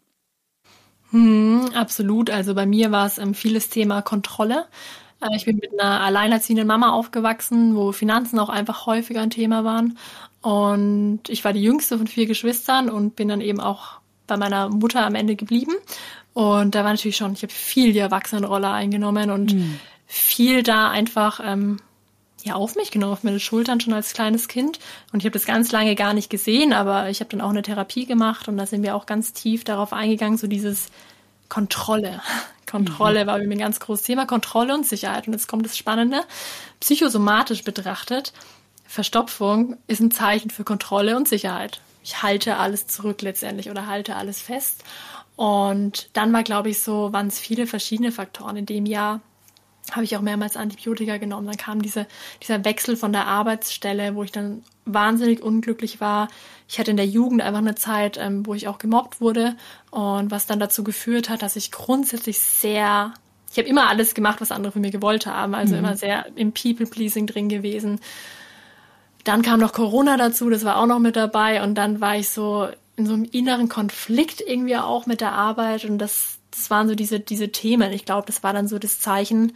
Absolut. Also bei mir war es vieles Thema Kontrolle. Ich bin mit einer alleinerziehenden Mama aufgewachsen, wo Finanzen auch einfach häufiger ein Thema waren. Und ich war die jüngste von 4 Geschwistern und bin dann eben auch bei meiner Mutter am Ende geblieben. Und da war natürlich schon, ich habe viel die Erwachsenenrolle eingenommen und viel da einfach auf mich genommen, auf meine Schultern schon als kleines Kind. Und ich habe das ganz lange gar nicht gesehen, aber ich habe dann auch eine Therapie gemacht und da sind wir auch ganz tief darauf eingegangen, so dieses Kontrolle war mir ein ganz großes Thema, Kontrolle und Sicherheit. Und jetzt kommt das Spannende, psychosomatisch betrachtet, Verstopfung ist ein Zeichen für Kontrolle und Sicherheit. Ich halte alles zurück letztendlich oder halte alles fest. Und dann war, glaube ich, waren es viele verschiedene Faktoren. In dem Jahr habe ich auch mehrmals Antibiotika genommen. Dann kam dieser Wechsel von der Arbeitsstelle, wo ich dann wahnsinnig unglücklich war. Ich hatte in der Jugend einfach eine Zeit, wo ich auch gemobbt wurde und was dann dazu geführt hat, dass ich grundsätzlich ich habe immer alles gemacht, was andere von mir gewollt haben, also immer sehr im People-Pleasing drin gewesen. Dann kam noch Corona dazu, das war auch noch mit dabei und dann war ich so in so einem inneren Konflikt irgendwie auch mit der Arbeit und das waren so diese Themen. Ich glaube, das war dann so das Zeichen,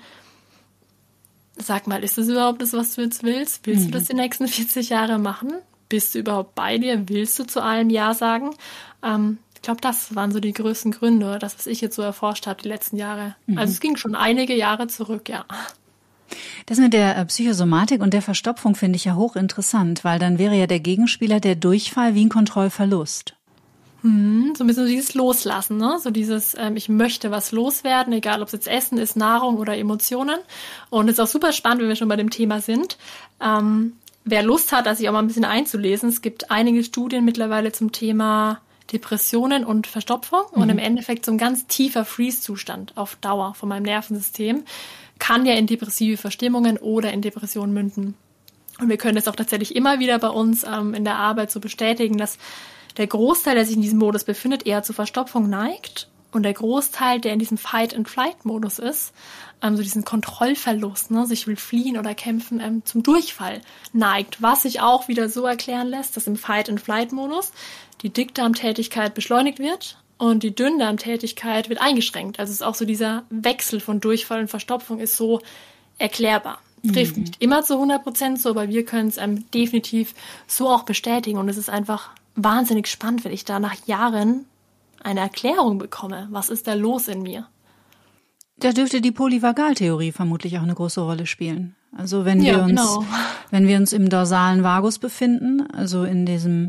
sag mal, ist das überhaupt das, was du jetzt willst? Willst du das die nächsten 40 Jahre machen? Bist du überhaupt bei dir? Willst du zu allem Ja sagen? Ich glaube, das waren so die größten Gründe, das, was ich jetzt so erforscht habe die letzten Jahre. Also es ging schon einige Jahre zurück, ja. Das mit der Psychosomatik und der Verstopfung finde ich ja hochinteressant, weil dann wäre ja der Gegenspieler der Durchfall wie ein Kontrollverlust. So ein bisschen so dieses Loslassen, ne? So dieses, ich möchte was loswerden, egal ob es jetzt Essen ist, Nahrung oder Emotionen. Und es ist auch super spannend, wenn wir schon bei dem Thema sind. Wer Lust hat, sich auch mal ein bisschen einzulesen, es gibt einige Studien mittlerweile zum Thema Depressionen und Verstopfung und im Endeffekt so ein ganz tiefer Freeze-Zustand auf Dauer von meinem Nervensystem kann ja in depressive Verstimmungen oder in Depressionen münden. Und wir können das auch tatsächlich immer wieder bei uns in der Arbeit so bestätigen, dass der Großteil, der sich in diesem Modus befindet, eher zur Verstopfung neigt und der Großteil, der in diesem Fight-and-Flight-Modus ist, so diesen Kontrollverlust, ne, sich will fliehen oder kämpfen, zum Durchfall neigt, was sich auch wieder so erklären lässt, dass im Fight-and-Flight-Modus die Dickdarmtätigkeit beschleunigt wird und die Dünndarmtätigkeit wird eingeschränkt. Also es ist auch so dieser Wechsel von Durchfall und Verstopfung ist so erklärbar. Trifft nicht immer zu 100% so, aber wir können es definitiv so auch bestätigen und es ist einfach wahnsinnig spannend, wenn ich da nach Jahren eine Erklärung bekomme. Was ist da los in mir? Da dürfte die Polyvagaltheorie vermutlich auch eine große Rolle spielen. Also wenn wir uns im dorsalen Vagus befinden, also in diesem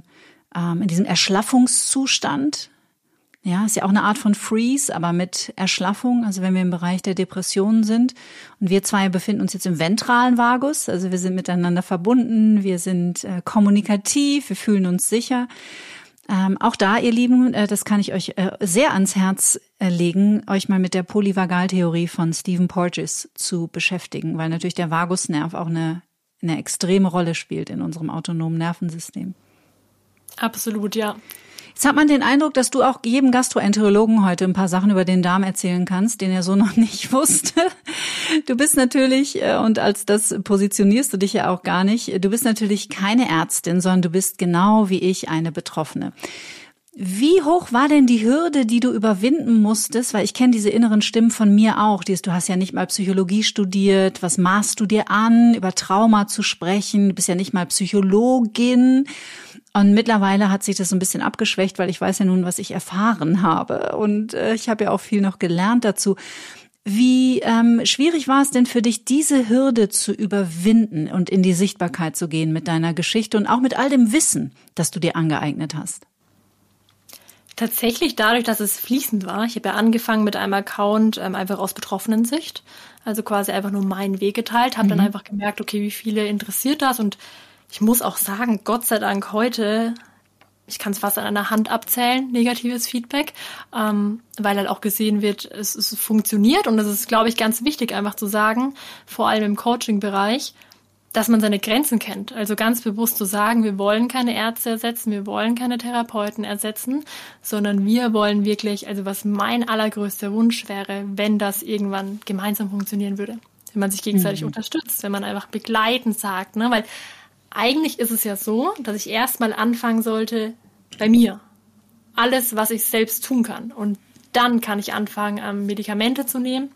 Erschlaffungszustand, ja, ist ja auch eine Art von Freeze, aber mit Erschlaffung, also wenn wir im Bereich der Depressionen sind. Und wir zwei befinden uns jetzt im ventralen Vagus, also wir sind miteinander verbunden, wir sind kommunikativ, wir fühlen uns sicher. Auch da, ihr Lieben, das kann ich euch sehr ans Herz legen, euch mal mit der Polyvagaltheorie von Stephen Porges zu beschäftigen, weil natürlich der Vagusnerv auch eine extreme Rolle spielt in unserem autonomen Nervensystem. Absolut, ja. Jetzt hat man den Eindruck, dass du auch jedem Gastroenterologen heute ein paar Sachen über den Darm erzählen kannst, den er so noch nicht wusste. Du bist natürlich, und als das positionierst du dich ja auch gar nicht, du bist natürlich keine Ärztin, sondern du bist genau wie ich eine Betroffene. Wie hoch war denn die Hürde, die du überwinden musstest? Weil ich kenne diese inneren Stimmen von mir auch. Du hast ja nicht mal Psychologie studiert. Was maßt du dir an, über Trauma zu sprechen? Du bist ja nicht mal Psychologin. Und mittlerweile hat sich das so ein bisschen abgeschwächt, weil ich weiß ja nun, was ich erfahren habe. Und ich habe ja auch viel noch gelernt dazu. Wie schwierig war es denn für dich, diese Hürde zu überwinden und in die Sichtbarkeit zu gehen mit deiner Geschichte und auch mit all dem Wissen, das du dir angeeignet hast? Tatsächlich dadurch, dass es fließend war. Ich habe ja angefangen mit einem Account einfach aus Betroffenensicht, also quasi einfach nur meinen Weg geteilt, habe dann einfach gemerkt, okay, wie viele interessiert das und ich muss auch sagen, Gott sei Dank heute, ich kann es fast an einer Hand abzählen, negatives Feedback, weil halt auch gesehen wird, es funktioniert und das ist, glaube ich, ganz wichtig einfach zu sagen, vor allem im Coaching-Bereich, dass man seine Grenzen kennt. Also ganz bewusst zu sagen, wir wollen keine Ärzte ersetzen, wir wollen keine Therapeuten ersetzen, sondern wir wollen wirklich, also was mein allergrößter Wunsch wäre, wenn das irgendwann gemeinsam funktionieren würde. Wenn man sich gegenseitig unterstützt, wenn man einfach begleitend sagt, ne? Weil eigentlich ist es ja so, dass ich erstmal anfangen sollte bei mir. Alles, was ich selbst tun kann. Und dann kann ich anfangen, Medikamente zu nehmen.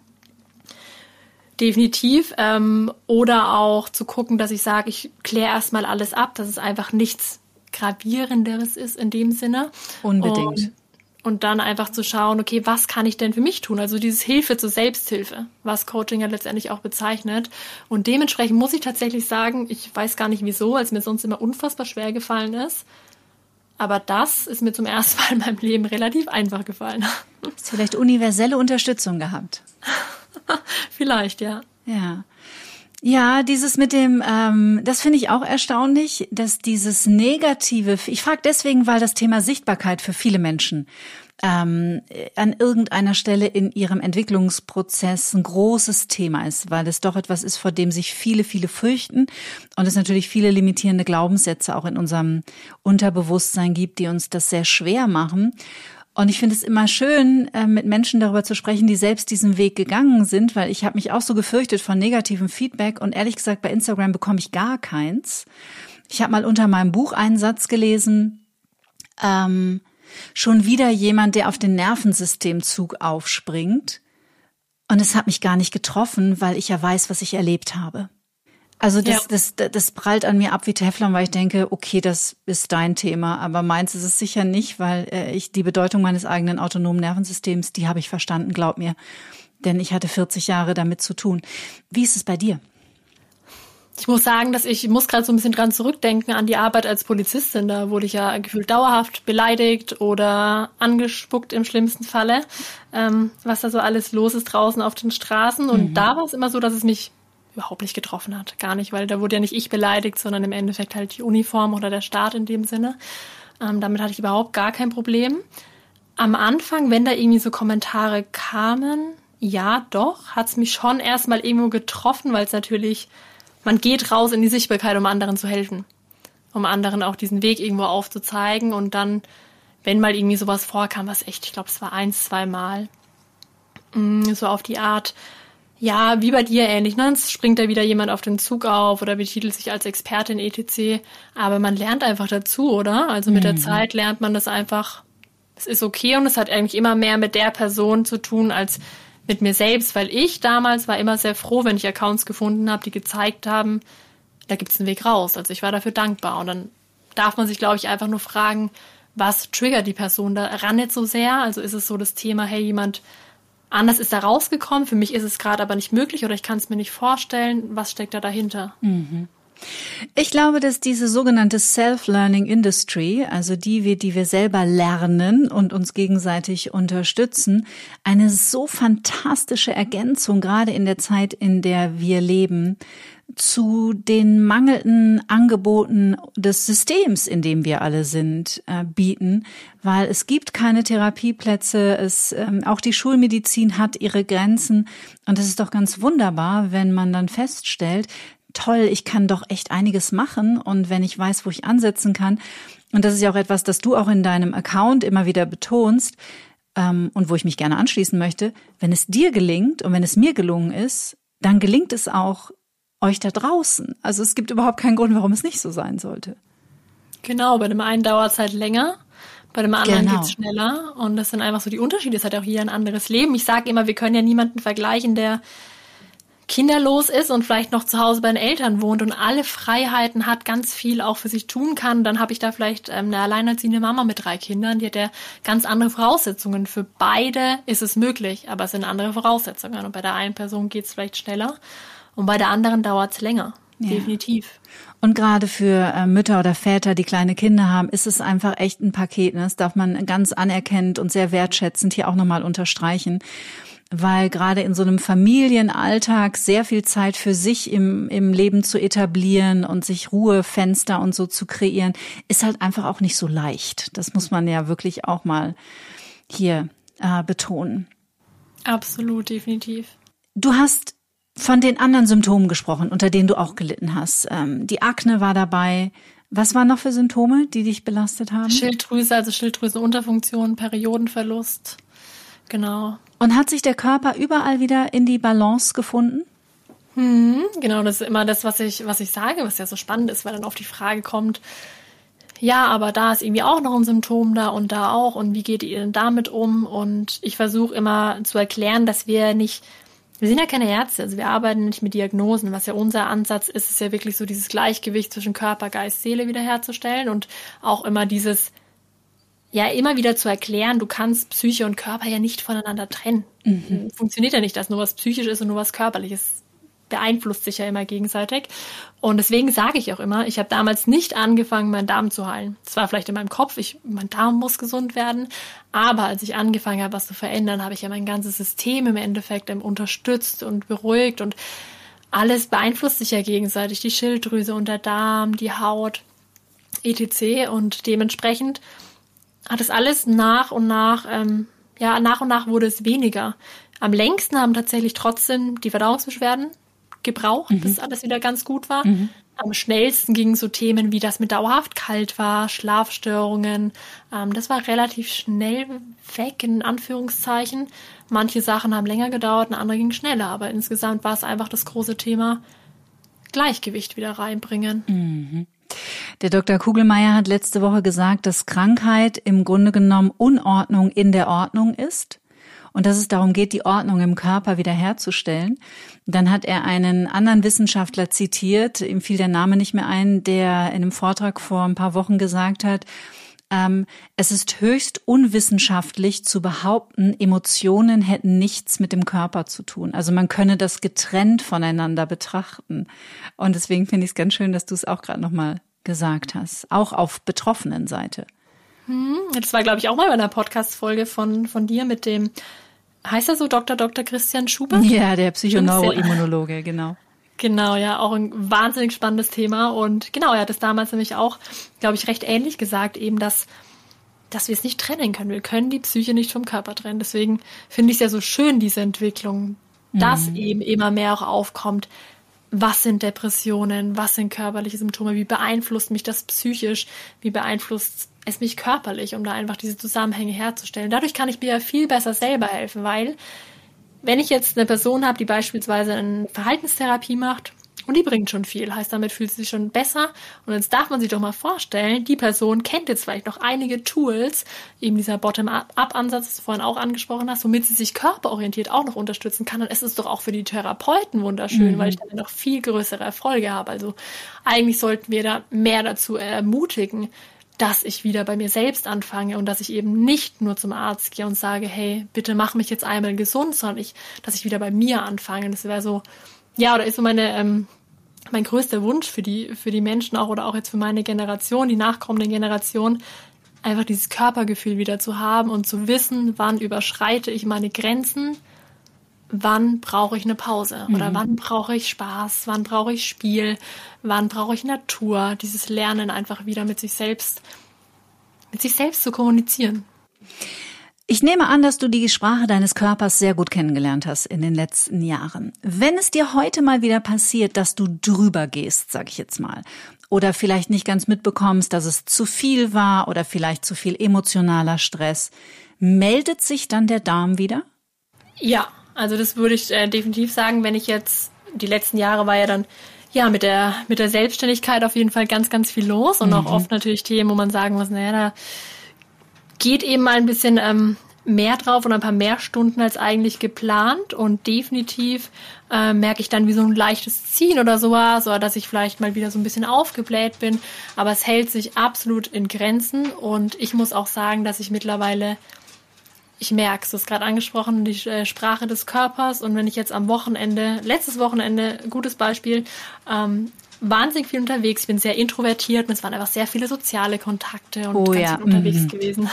Definitiv. Oder auch zu gucken, dass ich sage, ich kläre erstmal alles ab, dass es einfach nichts Gravierenderes ist in dem Sinne. Unbedingt. Und dann einfach zu schauen, okay, was kann ich denn für mich tun? Also dieses Hilfe zur Selbsthilfe, was Coaching ja letztendlich auch bezeichnet. Und dementsprechend muss ich tatsächlich sagen, ich weiß gar nicht wieso, weil es mir sonst immer unfassbar schwer gefallen ist. Aber das ist mir zum ersten Mal in meinem Leben relativ einfach gefallen. Hast du vielleicht universelle Unterstützung gehabt? Vielleicht, ja. Ja. Ja, dieses mit dem, das finde ich auch erstaunlich, dass dieses Negative, ich frage deswegen, weil das Thema Sichtbarkeit für viele Menschen an irgendeiner Stelle in ihrem Entwicklungsprozess ein großes Thema ist, weil es doch etwas ist, vor dem sich viele, viele fürchten und es natürlich viele limitierende Glaubenssätze auch in unserem Unterbewusstsein gibt, die uns das sehr schwer machen. Und ich finde es immer schön, mit Menschen darüber zu sprechen, die selbst diesen Weg gegangen sind, weil ich habe mich auch so gefürchtet von negativem Feedback und ehrlich gesagt, bei Instagram bekomme ich gar keins. Ich habe mal unter meinem Buch einen Satz gelesen, schon wieder jemand, der auf den Nervensystemzug aufspringt. Und es hat mich gar nicht getroffen, weil ich ja weiß, was ich erlebt habe. Also das prallt an mir ab wie Teflon, weil ich denke, okay, das ist dein Thema, aber meins ist es sicher nicht, weil ich die Bedeutung meines eigenen autonomen Nervensystems, die habe ich verstanden, glaub mir. Denn ich hatte 40 Jahre damit zu tun. Wie ist es bei dir? Ich muss sagen, ich muss gerade so ein bisschen dran zurückdenken an die Arbeit als Polizistin. Da wurde ich ja gefühlt dauerhaft beleidigt oder angespuckt im schlimmsten Falle, was da so alles los ist draußen auf den Straßen. Und da war es immer so, dass es mich überhaupt nicht getroffen hat. Gar nicht, weil da wurde ja nicht ich beleidigt, sondern im Endeffekt halt die Uniform oder der Staat in dem Sinne. Damit hatte ich überhaupt gar kein Problem. Am Anfang, wenn da irgendwie so Kommentare kamen, ja doch, hat es mich schon erstmal irgendwo getroffen, weil es natürlich... Man geht raus in die Sichtbarkeit, um anderen zu helfen, um anderen auch diesen Weg irgendwo aufzuzeigen. Und dann, wenn mal irgendwie sowas vorkam, was echt, ich glaube, es war 1-2 Mal, so auf die Art, ja, wie bei dir ähnlich, ne? Es springt da wieder jemand auf den Zug auf oder betitelt sich als Expertin etc. Aber man lernt einfach dazu, oder? Also mit der Zeit lernt man das einfach, es ist okay und es hat eigentlich immer mehr mit der Person zu tun, als mit mir selbst, weil ich damals war immer sehr froh, wenn ich Accounts gefunden habe, die gezeigt haben, da gibt es einen Weg raus. Also ich war dafür dankbar. Und dann darf man sich, glaube ich, einfach nur fragen, was triggert die Person daran nicht so sehr? Also ist es so das Thema, hey, jemand anders ist da rausgekommen, für mich ist es gerade aber nicht möglich oder ich kann es mir nicht vorstellen. Was steckt da dahinter? Ich glaube, dass diese sogenannte Self-Learning Industry, also die wir selber lernen und uns gegenseitig unterstützen, eine so fantastische Ergänzung, gerade in der Zeit, in der wir leben, zu den mangelnden Angeboten des Systems, in dem wir alle sind, bieten, weil es gibt keine Therapieplätze, auch die Schulmedizin hat ihre Grenzen und es ist doch ganz wunderbar, wenn man dann feststellt, toll, ich kann doch echt einiges machen und wenn ich weiß, wo ich ansetzen kann, und das ist ja auch etwas, das du auch in deinem Account immer wieder betonst und wo ich mich gerne anschließen möchte, wenn es dir gelingt und wenn es mir gelungen ist, dann gelingt es auch euch da draußen. Also es gibt überhaupt keinen Grund, warum es nicht so sein sollte. Genau, bei dem einen dauert es halt länger, bei dem anderen geht's schneller und das sind einfach so die Unterschiede. Es hat auch hier ein anderes Leben. Ich sage immer, wir können ja niemanden vergleichen, der kinderlos ist und vielleicht noch zu Hause bei den Eltern wohnt und alle Freiheiten hat, ganz viel auch für sich tun kann, dann habe ich da vielleicht eine alleinerziehende Mama mit 3 Kindern, die hat ja ganz andere Voraussetzungen. Für beide ist es möglich, aber es sind andere Voraussetzungen. Und bei der einen Person geht es vielleicht schneller und bei der anderen dauert es länger. Ja. Definitiv. Und gerade für Mütter oder Väter, die kleine Kinder haben, ist es einfach echt ein Paket. Ne? Das darf man ganz anerkennend und sehr wertschätzend hier auch nochmal unterstreichen. Weil gerade in so einem Familienalltag sehr viel Zeit für sich im Leben zu etablieren und sich Ruhefenster und so zu kreieren, ist halt einfach auch nicht so leicht. Das muss man ja wirklich auch mal hier betonen. Absolut, definitiv. Du hast von den anderen Symptomen gesprochen, unter denen du auch gelitten hast. Die Akne war dabei. Was waren noch für Symptome, die dich belastet haben? Schilddrüse, also Schilddrüsenunterfunktion, Periodenverlust. Genau. Und hat sich der Körper überall wieder in die Balance gefunden? Genau, das ist immer das, was ich sage, was ja so spannend ist, weil dann oft die Frage kommt, ja, aber da ist irgendwie auch noch ein Symptom da und da auch und wie geht ihr denn damit um? Und ich versuche immer zu erklären, dass wir sind ja keine Ärzte, also wir arbeiten nicht mit Diagnosen. Was ja unser Ansatz ist, ist ja wirklich so dieses Gleichgewicht zwischen Körper, Geist, Seele wiederherzustellen und auch immer immer wieder zu erklären, du kannst Psyche und Körper ja nicht voneinander trennen. Funktioniert ja nicht, dass nur was psychisch ist und nur was körperliches. Beeinflusst sich ja immer gegenseitig. Und deswegen sage ich auch immer, ich habe damals nicht angefangen, meinen Darm zu heilen. Das war vielleicht in meinem Kopf, mein Darm muss gesund werden. Aber als ich angefangen habe, was zu verändern, habe ich ja mein ganzes System im Endeffekt unterstützt und beruhigt. Und alles beeinflusst sich ja gegenseitig. Die Schilddrüse und der Darm, die Haut, etc. Und dementsprechend hat es alles nach und nach wurde es weniger. Am längsten haben tatsächlich trotzdem die Verdauungsbeschwerden gebraucht, bis alles wieder ganz gut war. Am schnellsten gingen so Themen wie das mit dauerhaft kalt war, Schlafstörungen. Das war relativ schnell weg, in Anführungszeichen. Manche Sachen haben länger gedauert, andere gingen schneller. Aber insgesamt war es einfach das große Thema, Gleichgewicht wieder reinbringen. Der Dr. Kugelmeier hat letzte Woche gesagt, dass Krankheit im Grunde genommen Unordnung in der Ordnung ist und dass es darum geht, die Ordnung im Körper wiederherzustellen. Dann hat er einen anderen Wissenschaftler zitiert, ihm fiel der Name nicht mehr ein, der in einem Vortrag vor ein paar Wochen gesagt hat, es ist höchst unwissenschaftlich zu behaupten, Emotionen hätten nichts mit dem Körper zu tun. Also man könne das getrennt voneinander betrachten. Und deswegen finde ich es ganz schön, dass du es auch gerade nochmal gesagt hast. Auch auf betroffenen Seite. Das war, glaube ich, auch mal bei einer Podcast-Folge von dir mit dem, heißt er so, Dr. Christian Schubert? Ja, der Psychoneuroimmunologe, genau. Genau, ja, auch ein wahnsinnig spannendes Thema. Und genau, er hat es damals nämlich auch, glaube ich, recht ähnlich gesagt, eben, dass wir es nicht trennen können. Wir können die Psyche nicht vom Körper trennen. Deswegen finde ich es ja so schön, diese Entwicklung, dass eben immer mehr auch aufkommt. Was sind Depressionen? Was sind körperliche Symptome? Wie beeinflusst mich das psychisch? Wie beeinflusst es mich körperlich, um da einfach diese Zusammenhänge herzustellen? Dadurch kann ich mir ja viel besser selber helfen, weil wenn ich jetzt eine Person habe, die beispielsweise eine Verhaltenstherapie macht und die bringt schon viel, heißt, damit fühlt sie sich schon besser. Und jetzt darf man sich doch mal vorstellen, die Person kennt jetzt vielleicht noch einige Tools, eben dieser Bottom-up-Ansatz, das du vorhin auch angesprochen hast, womit sie sich körperorientiert auch noch unterstützen kann. Und es ist doch auch für die Therapeuten wunderschön, weil ich dann noch viel größere Erfolge habe. Also eigentlich sollten wir da mehr dazu ermutigen, dass ich wieder bei mir selbst anfange und dass ich eben nicht nur zum Arzt gehe und sage, hey, bitte mach mich jetzt einmal gesund, sondern dass ich wieder bei mir anfange. Das wäre so, ja, oder ist so mein größter Wunsch für die Menschen auch oder auch jetzt für meine Generation, die nachkommende Generation, einfach dieses Körpergefühl wieder zu haben und zu wissen, wann überschreite ich meine Grenzen, wann brauche ich eine Pause oder wann brauche ich Spaß, wann brauche ich Spiel, wann brauche ich Natur, dieses Lernen einfach wieder mit sich selbst zu kommunizieren. Ich nehme an, dass du die Sprache deines Körpers sehr gut kennengelernt hast in den letzten Jahren. Wenn es dir heute mal wieder passiert, dass du drüber gehst, sag ich jetzt mal, oder vielleicht nicht ganz mitbekommst, dass es zu viel war oder vielleicht zu viel emotionaler Stress, meldet sich dann der Darm wieder? Ja. Also das würde ich definitiv sagen, wenn ich jetzt, die letzten Jahre war ja dann, ja, mit der Selbstständigkeit auf jeden Fall ganz, ganz viel los und auch oft natürlich Themen, wo man sagen muss, naja, da geht eben mal ein bisschen mehr drauf und ein paar mehr Stunden als eigentlich geplant und definitiv merke ich dann wie so ein leichtes Ziehen oder sowas oder dass ich vielleicht mal wieder so ein bisschen aufgebläht bin, aber es hält sich absolut in Grenzen und ich muss auch sagen, dass ich mittlerweile, ich merke es, du hast gerade angesprochen, die Sprache des Körpers und wenn ich jetzt am Wochenende, letztes Wochenende, gutes Beispiel, wahnsinnig viel unterwegs, ich bin sehr introvertiert und es waren einfach sehr viele soziale Kontakte und ganz viel unterwegs gewesen.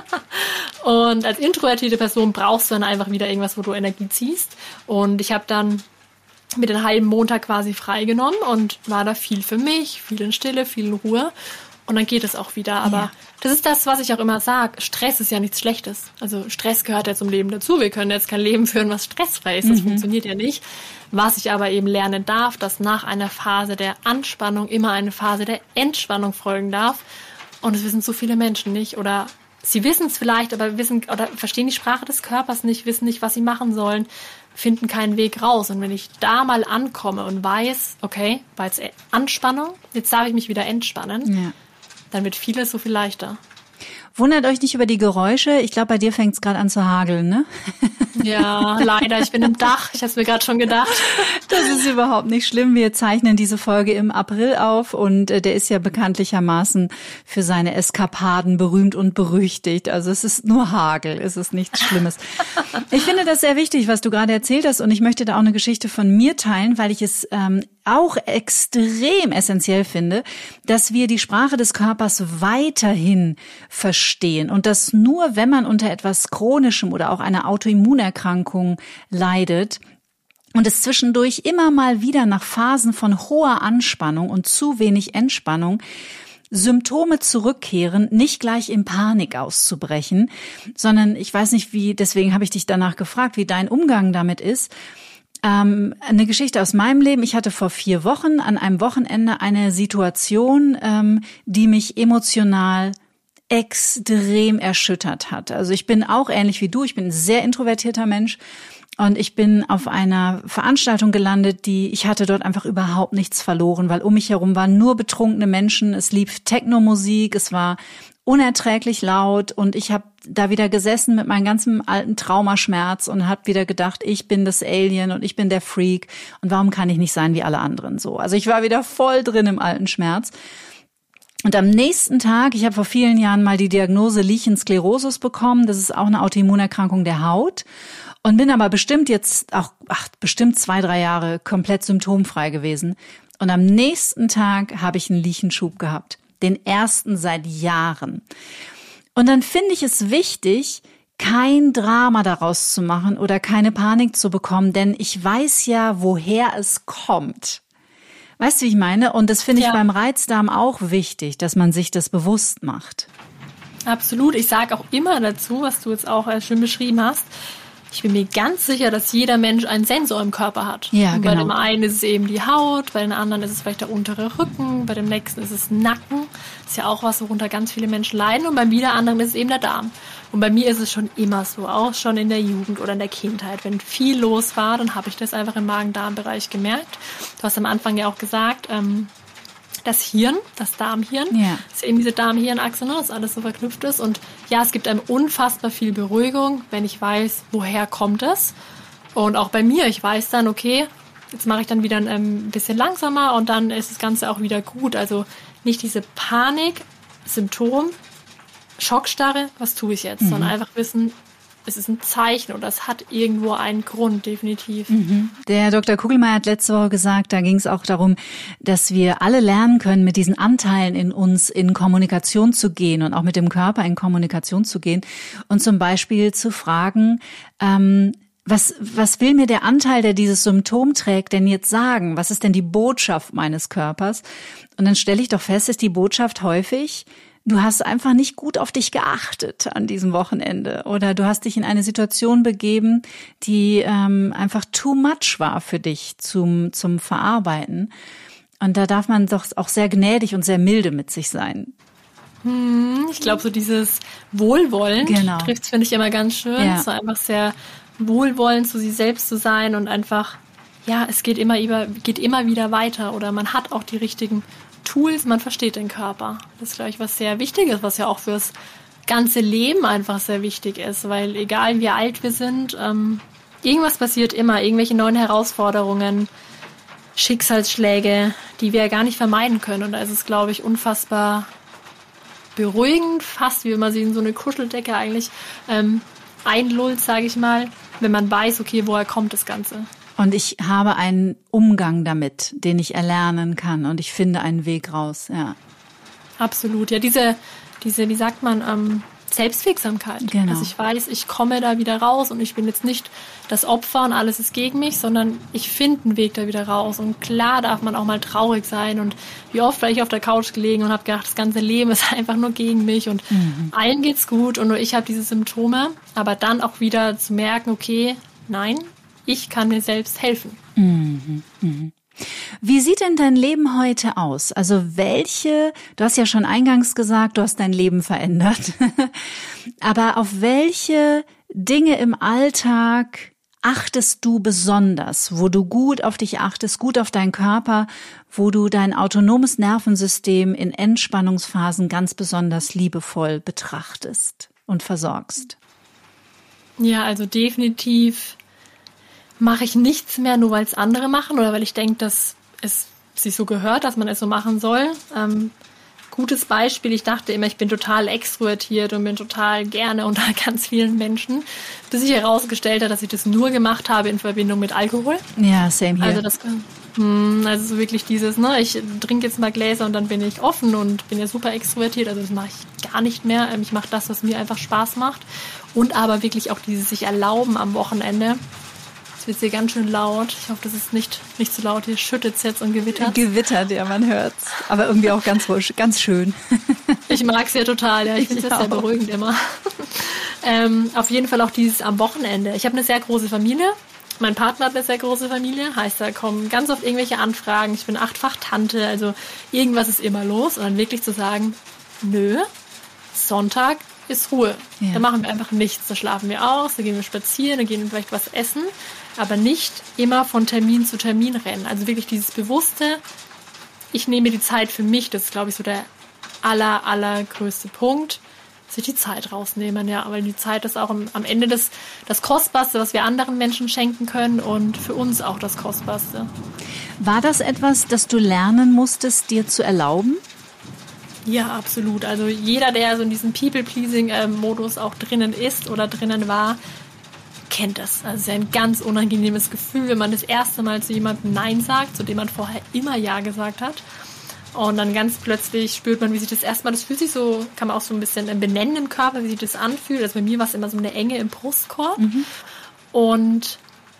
Und als introvertierte Person brauchst du dann einfach wieder irgendwas, wo du Energie ziehst und ich habe dann mir den halben Montag quasi freigenommen und war da viel für mich, viel in Stille, viel in Ruhe. Und dann geht es auch wieder. Aber das ist das, was ich auch immer sage. Stress ist ja nichts Schlechtes. Also Stress gehört ja zum Leben dazu. Wir können jetzt kein Leben führen, was stressfrei ist. Das funktioniert ja nicht. Was ich aber eben lernen darf, dass nach einer Phase der Anspannung immer eine Phase der Entspannung folgen darf. Und das wissen so viele Menschen nicht. Oder sie wissen es vielleicht, aber verstehen die Sprache des Körpers nicht, wissen nicht, was sie machen sollen, finden keinen Weg raus. Und wenn ich da mal ankomme und weiß, okay, war jetzt Anspannung, jetzt darf ich mich wieder entspannen, dann wird vieles so viel leichter. Wundert euch nicht über die Geräusche. Ich glaube, bei dir fängt es gerade an zu hageln, ne? Ja, leider. Ich bin im Dach. Ich habe es mir gerade schon gedacht. Das ist überhaupt nicht schlimm. Wir zeichnen diese Folge im April auf und der ist ja bekanntlichermaßen für seine Eskapaden berühmt und berüchtigt. Also es ist nur Hagel, es ist nichts Schlimmes. Ich finde das sehr wichtig, was du gerade erzählt hast und ich möchte da auch eine Geschichte von mir teilen, weil ich es auch extrem essentiell finde, dass wir die Sprache des Körpers weiterhin verstehen und dass nur, wenn man unter etwas Chronischem oder auch einer Autoimmunerkrankung leidet und es zwischendurch immer mal wieder nach Phasen von hoher Anspannung und zu wenig Entspannung Symptome zurückkehren, nicht gleich in Panik auszubrechen, sondern ich weiß nicht wie, deswegen habe ich dich danach gefragt, wie dein Umgang damit ist. Eine Geschichte aus meinem Leben. Ich hatte vor 4 Wochen an einem Wochenende eine Situation, die mich emotional extrem erschüttert hat. Also ich bin auch ähnlich wie du. Ich bin ein sehr introvertierter Mensch und ich bin auf einer Veranstaltung gelandet, ich hatte dort einfach überhaupt nichts verloren, weil um mich herum waren nur betrunkene Menschen. Es lief Techno-Musik, es war unerträglich laut und ich habe da wieder gesessen mit meinem ganzen alten Traumaschmerz und habe wieder gedacht, ich bin das Alien und ich bin der Freak und warum kann ich nicht sein wie alle anderen so? Also ich war wieder voll drin im alten Schmerz. Und am nächsten Tag, ich habe vor vielen Jahren mal die Diagnose Lichensklerosus bekommen, das ist auch eine Autoimmunerkrankung der Haut und bin aber bestimmt 2-3 Jahre komplett symptomfrei gewesen. Und am nächsten Tag habe ich einen Lichenschub gehabt, den ersten seit Jahren. Und dann finde ich es wichtig, kein Drama daraus zu machen oder keine Panik zu bekommen, denn ich weiß ja, woher es kommt. Weißt du, wie ich meine? Und das finde ich beim Reizdarm auch wichtig, dass man sich das bewusst macht. Absolut. Ich sage auch immer dazu, was du jetzt auch schön beschrieben hast, ich bin mir ganz sicher, dass jeder Mensch einen Sensor im Körper hat. Ja, und genau. Bei dem einen ist es eben die Haut, bei den anderen ist es vielleicht der untere Rücken, bei dem nächsten ist es Nacken. Das ist ja auch was, worunter ganz viele Menschen leiden. Und beim wieder anderen ist es eben der Darm. Und bei mir ist es schon immer so, auch schon in der Jugend oder in der Kindheit. Wenn viel los war, dann habe ich das einfach im Magen-Darm-Bereich gemerkt. Du hast am Anfang ja auch gesagt, das Hirn, das Darmhirn, ist eben diese Darm-Hirn-Achse, ne, dass alles so verknüpft ist. Und ja, es gibt einem unfassbar viel Beruhigung, wenn ich weiß, woher kommt es. Und auch bei mir, ich weiß dann, okay, jetzt mache ich dann wieder ein bisschen langsamer und dann ist das Ganze auch wieder gut. Also nicht diese Panik, Symptom, Schockstarre, was tue ich jetzt, sondern einfach wissen, es ist ein Zeichen oder es hat irgendwo einen Grund, definitiv. Der Dr. Kugelmeier hat letzte Woche gesagt, da ging es auch darum, dass wir alle lernen können, mit diesen Anteilen in uns in Kommunikation zu gehen und auch mit dem Körper in Kommunikation zu gehen und zum Beispiel zu fragen, was will mir der Anteil, der dieses Symptom trägt, denn jetzt sagen? Was ist denn die Botschaft meines Körpers? Und dann stelle ich doch fest, ist die Botschaft häufig, du hast einfach nicht gut auf dich geachtet an diesem Wochenende oder du hast dich in eine Situation begeben, die einfach too much war für dich zum Verarbeiten. Und da darf man doch auch sehr gnädig und sehr milde mit sich sein. Ich glaube, so dieses Wohlwollend trifft, finde ich immer ganz schön. Ja. So einfach sehr wohlwollend zu sich selbst zu sein und einfach, ja, es geht immer wieder weiter oder man hat auch die richtigen Tools, man versteht den Körper. Das ist, glaube ich, was sehr Wichtiges, was ja auch fürs ganze Leben einfach sehr wichtig ist, weil egal wie alt wir sind, irgendwas passiert immer, irgendwelche neuen Herausforderungen, Schicksalsschläge, die wir ja gar nicht vermeiden können. Und da ist es, glaube ich, unfassbar beruhigend, fast wie wenn man sich in so eine Kuscheldecke eigentlich einlullt, sage ich mal, wenn man weiß, okay, woher kommt das Ganze. Und ich habe einen Umgang damit, den ich erlernen kann und ich finde einen Weg raus, ja. Absolut, ja, diese, wie sagt man, Selbstwirksamkeit. Genau. Dass ich weiß, ich komme da wieder raus und ich bin jetzt nicht das Opfer und alles ist gegen mich, sondern ich finde einen Weg da wieder raus. Und klar darf man auch mal traurig sein und wie oft war ich auf der Couch gelegen und habe gedacht, das ganze Leben ist einfach nur gegen mich und allen geht's gut und nur ich habe diese Symptome. Aber dann auch wieder zu merken, okay, nein, ich kann mir selbst helfen. Wie sieht denn dein Leben heute aus? Also du hast ja schon eingangs gesagt, du hast dein Leben verändert. Aber auf welche Dinge im Alltag achtest du besonders, wo du gut auf dich achtest, gut auf deinen Körper, wo du dein autonomes Nervensystem in Entspannungsphasen ganz besonders liebevoll betrachtest und versorgst? Ja, also definitiv mache ich nichts mehr, nur weil es andere machen oder weil ich denke, dass es sich so gehört, dass man es so machen soll. Gutes Beispiel, ich dachte immer, ich bin total extrovertiert und bin total gerne unter ganz vielen Menschen, bis sich herausgestellt hat, dass ich das nur gemacht habe in Verbindung mit Alkohol. Ja, same here. Also so wirklich dieses, ne, ich trinke jetzt mal Gläser und dann bin ich offen und bin ja super extrovertiert, also das mache ich gar nicht mehr. Ich mache das, was mir einfach Spaß macht und aber wirklich auch dieses sich erlauben am Wochenende. Es wird hier ganz schön laut. Ich hoffe, das ist nicht zu laut. Hier schüttet es jetzt und gewittert. Gewittert, ja, man hört's. Aber irgendwie auch ganz schön. Ich mag es ja total. Ja. Ich finde es sehr beruhigend immer. Auf jeden Fall auch dieses am Wochenende. Ich habe eine sehr große Familie. Mein Partner hat eine sehr große Familie. Heißt, da kommen ganz oft irgendwelche Anfragen. Ich bin 8-fach Tante. Also irgendwas ist immer los. Und dann wirklich zu sagen, nö, Sonntag ist Ruhe. Ja. Da machen wir einfach nichts. Da schlafen wir aus, da gehen wir spazieren, da gehen wir vielleicht was essen. Aber nicht immer von Termin zu Termin rennen. Also wirklich dieses Bewusste, ich nehme die Zeit für mich, das ist, glaube ich, so der allergrößte Punkt, sich die Zeit rausnehmen, ja, weil die Zeit ist auch am Ende das Kostbarste, was wir anderen Menschen schenken können und für uns auch das Kostbarste. War das etwas, das du lernen musstest, dir zu erlauben? Ja, absolut. Also jeder, der so in diesem People-Pleasing-Modus auch drinnen ist oder drinnen war, kennt das. Also es ist ein ganz unangenehmes Gefühl, wenn man das erste Mal zu jemandem Nein sagt, zu dem man vorher immer Ja gesagt hat. Und dann ganz plötzlich spürt man, wie sich das erstmal, das fühlt sich so, kann man auch so ein bisschen benennen im Körper, wie sich das anfühlt. Also bei mir war es immer so eine Enge im Brustkorb. Und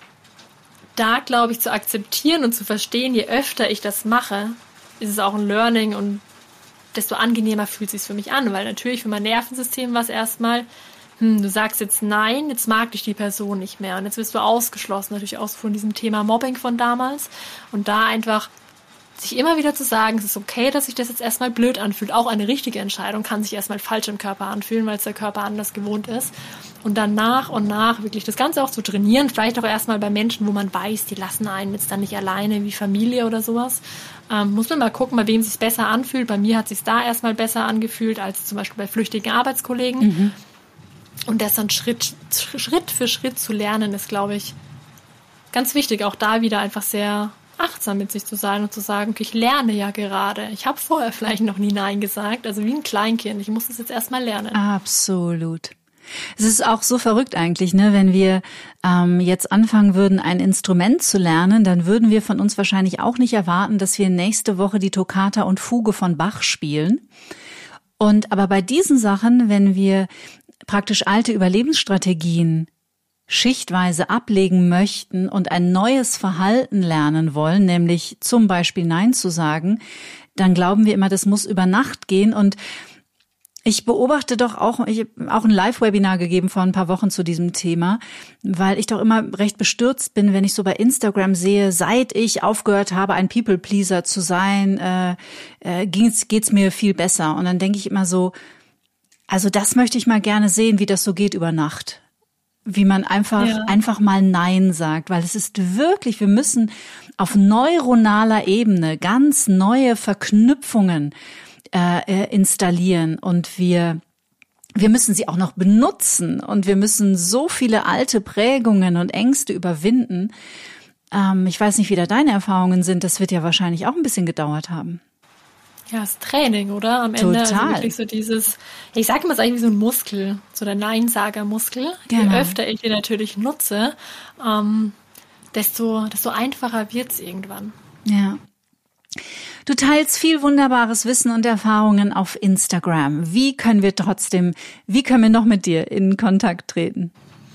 da, glaube ich, zu akzeptieren und zu verstehen, je öfter ich das mache, ist es auch ein Learning und desto angenehmer fühlt es sich für mich an. Weil natürlich für mein Nervensystem war es erstmal, du sagst jetzt Nein, jetzt mag dich die Person nicht mehr. Und jetzt wirst du ausgeschlossen, natürlich auch von diesem Thema Mobbing von damals. Und da einfach sich immer wieder zu sagen, es ist okay, dass sich das jetzt erstmal blöd anfühlt. Auch eine richtige Entscheidung kann sich erstmal falsch im Körper anfühlen, weil es der Körper anders gewohnt ist. Und dann nach und nach wirklich das Ganze auch zu trainieren. Vielleicht auch erstmal bei Menschen, wo man weiß, die lassen einen jetzt dann nicht alleine wie Familie oder sowas. Muss man mal gucken, bei wem es sich besser anfühlt. Bei mir hat es sich da erstmal besser angefühlt als zum Beispiel bei flüchtigen Arbeitskollegen. Und das dann Schritt für Schritt zu lernen, ist, glaube ich, ganz wichtig. Auch da wieder einfach sehr achtsam mit sich zu sein und zu sagen, okay, ich lerne ja gerade. Ich habe vorher vielleicht noch nie Nein gesagt, also wie ein Kleinkind. Ich muss das jetzt erstmal lernen. Absolut. Es ist auch so verrückt eigentlich, ne? Wenn wir jetzt anfangen würden, ein Instrument zu lernen, dann würden wir von uns wahrscheinlich auch nicht erwarten, dass wir nächste Woche die Toccata und Fuge von Bach spielen. Aber bei diesen Sachen, wenn wir praktisch alte Überlebensstrategien schichtweise ablegen möchten und ein neues Verhalten lernen wollen, nämlich zum Beispiel Nein zu sagen, dann glauben wir immer, das muss über Nacht gehen. Und ich beobachte doch auch, ich habe auch ein Live-Webinar gegeben vor ein paar Wochen zu diesem Thema, weil ich doch immer recht bestürzt bin, wenn ich so bei Instagram sehe, seit ich aufgehört habe, ein People-Pleaser zu sein, geht's mir viel besser. Und dann denke ich immer so, also das möchte ich mal gerne sehen, wie das so geht über Nacht. Wie man einfach mal Nein sagt, weil es ist wirklich, wir müssen auf neuronaler Ebene ganz neue Verknüpfungen installieren und wir müssen sie auch noch benutzen und wir müssen so viele alte Prägungen und Ängste überwinden. Ich weiß nicht, wie da deine Erfahrungen sind, das wird ja wahrscheinlich auch ein bisschen gedauert haben. Ja, das Training, oder? Am Ende Total. Also wirklich so dieses, ich sage immer, es ist eigentlich wie so ein Muskel, so der Neinsager-Muskel. Genau. Je öfter ich den natürlich nutze, desto einfacher wird's irgendwann. Ja. Du teilst viel wunderbares Wissen und Erfahrungen auf Instagram. Wie können wir noch mit dir in Kontakt treten?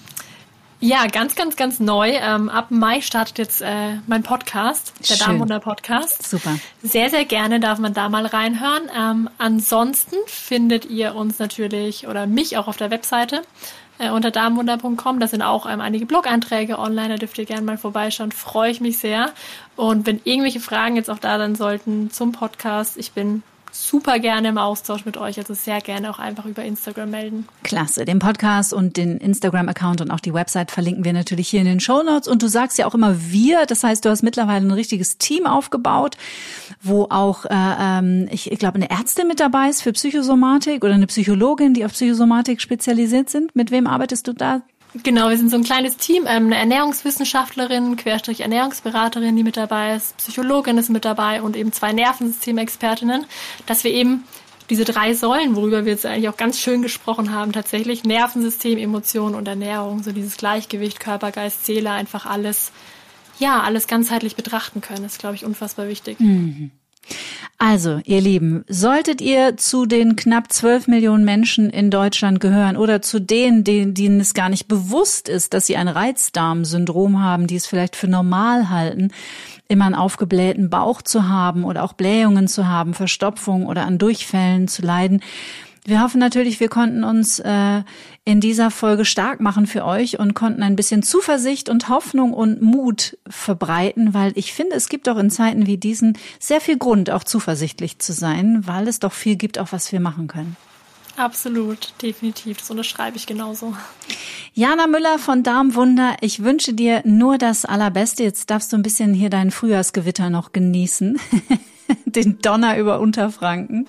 Ja, ganz, ganz, ganz neu. Ab Mai startet jetzt mein Podcast, der Darmwunder-Podcast. Super. Sehr, sehr gerne darf man da mal reinhören. Ansonsten findet ihr uns natürlich oder mich auch auf der Webseite unter darmwunder.com. Da sind auch einige Blog-Einträge online, da dürft ihr gerne mal vorbeischauen. Freue ich mich sehr. Und wenn irgendwelche Fragen jetzt auch da sein sollten zum Podcast, ich bin super gerne im Austausch mit euch, also sehr gerne auch einfach über Instagram melden. Klasse, den Podcast und den Instagram-Account und auch die Website verlinken wir natürlich hier in den Shownotes. Und du sagst ja auch immer wir, das heißt, du hast mittlerweile ein richtiges Team aufgebaut, wo auch, ich glaube, eine Ärztin mit dabei ist für Psychosomatik oder eine Psychologin, die auf Psychosomatik spezialisiert sind. Mit wem arbeitest du da? Genau, wir sind so ein kleines Team, eine Ernährungswissenschaftlerin, Ernährungsberaterin, die mit dabei ist, Psychologin ist mit dabei und eben 2 Nervensystemexpertinnen, dass wir eben diese 3 Säulen, worüber wir jetzt eigentlich auch ganz schön gesprochen haben, tatsächlich Nervensystem, Emotionen und Ernährung, so dieses Gleichgewicht, Körper, Geist, Seele, einfach alles ganzheitlich betrachten können, ist, glaube ich, unfassbar wichtig. Mhm. Also, ihr Lieben, solltet ihr zu den knapp 12 Millionen Menschen in Deutschland gehören oder zu denen es gar nicht bewusst ist, dass sie ein Reizdarmsyndrom haben, die es vielleicht für normal halten, immer einen aufgeblähten Bauch zu haben oder auch Blähungen zu haben, Verstopfung oder an Durchfällen zu leiden. Wir hoffen natürlich, wir konnten uns in dieser Folge stark machen für euch und konnten ein bisschen Zuversicht und Hoffnung und Mut verbreiten, weil ich finde, es gibt auch in Zeiten wie diesen sehr viel Grund, auch zuversichtlich zu sein, weil es doch viel gibt, auch was wir machen können. Absolut, definitiv. Das unterschreibe ich genauso. Jana Müller von Darmwunder, ich wünsche dir nur das Allerbeste. Jetzt darfst du ein bisschen hier dein Frühjahrsgewitter noch genießen. Den Donner über Unterfranken.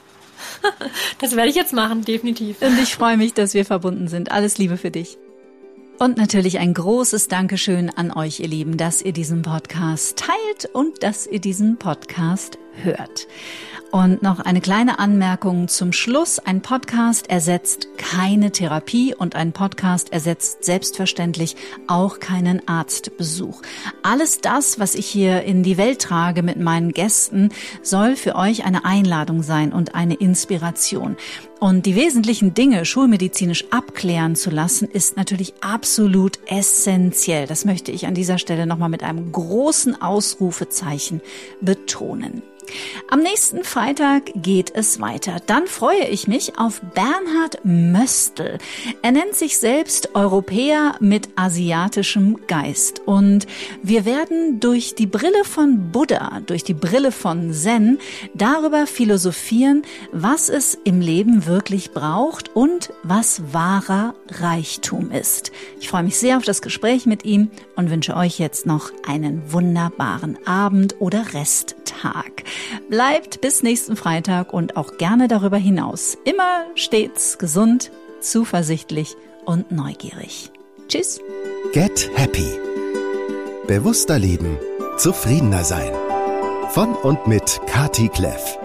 Das werde ich jetzt machen, definitiv. Und ich freue mich, dass wir verbunden sind. Alles Liebe für dich. Und natürlich ein großes Dankeschön an euch, ihr Lieben, dass ihr diesen Podcast teilt und dass ihr diesen Podcast hört. Und noch eine kleine Anmerkung zum Schluss. Ein Podcast ersetzt keine Therapie und ein Podcast ersetzt selbstverständlich auch keinen Arztbesuch. Alles das, was ich hier in die Welt trage mit meinen Gästen, soll für euch eine Einladung sein und eine Inspiration. Und die wesentlichen Dinge schulmedizinisch abklären zu lassen, ist natürlich absolut essentiell. Das möchte ich an dieser Stelle nochmal mit einem großen Ausrufezeichen betonen. Am nächsten Freitag geht es weiter. Dann freue ich mich auf Bernhard Möstl. Er nennt sich selbst Europäer mit asiatischem Geist. Und wir werden durch die Brille von Buddha, durch die Brille von Zen, darüber philosophieren, was es im Leben wirklich braucht und was wahrer Reichtum ist. Ich freue mich sehr auf das Gespräch mit ihm und wünsche euch jetzt noch einen wunderbaren Abend oder Resttag. Bleibt bis nächsten Freitag und auch gerne darüber hinaus immer stets gesund, zuversichtlich und neugierig. Tschüss. Get Happy. Bewusster leben, zufriedener sein. Von und mit Kati Kleff.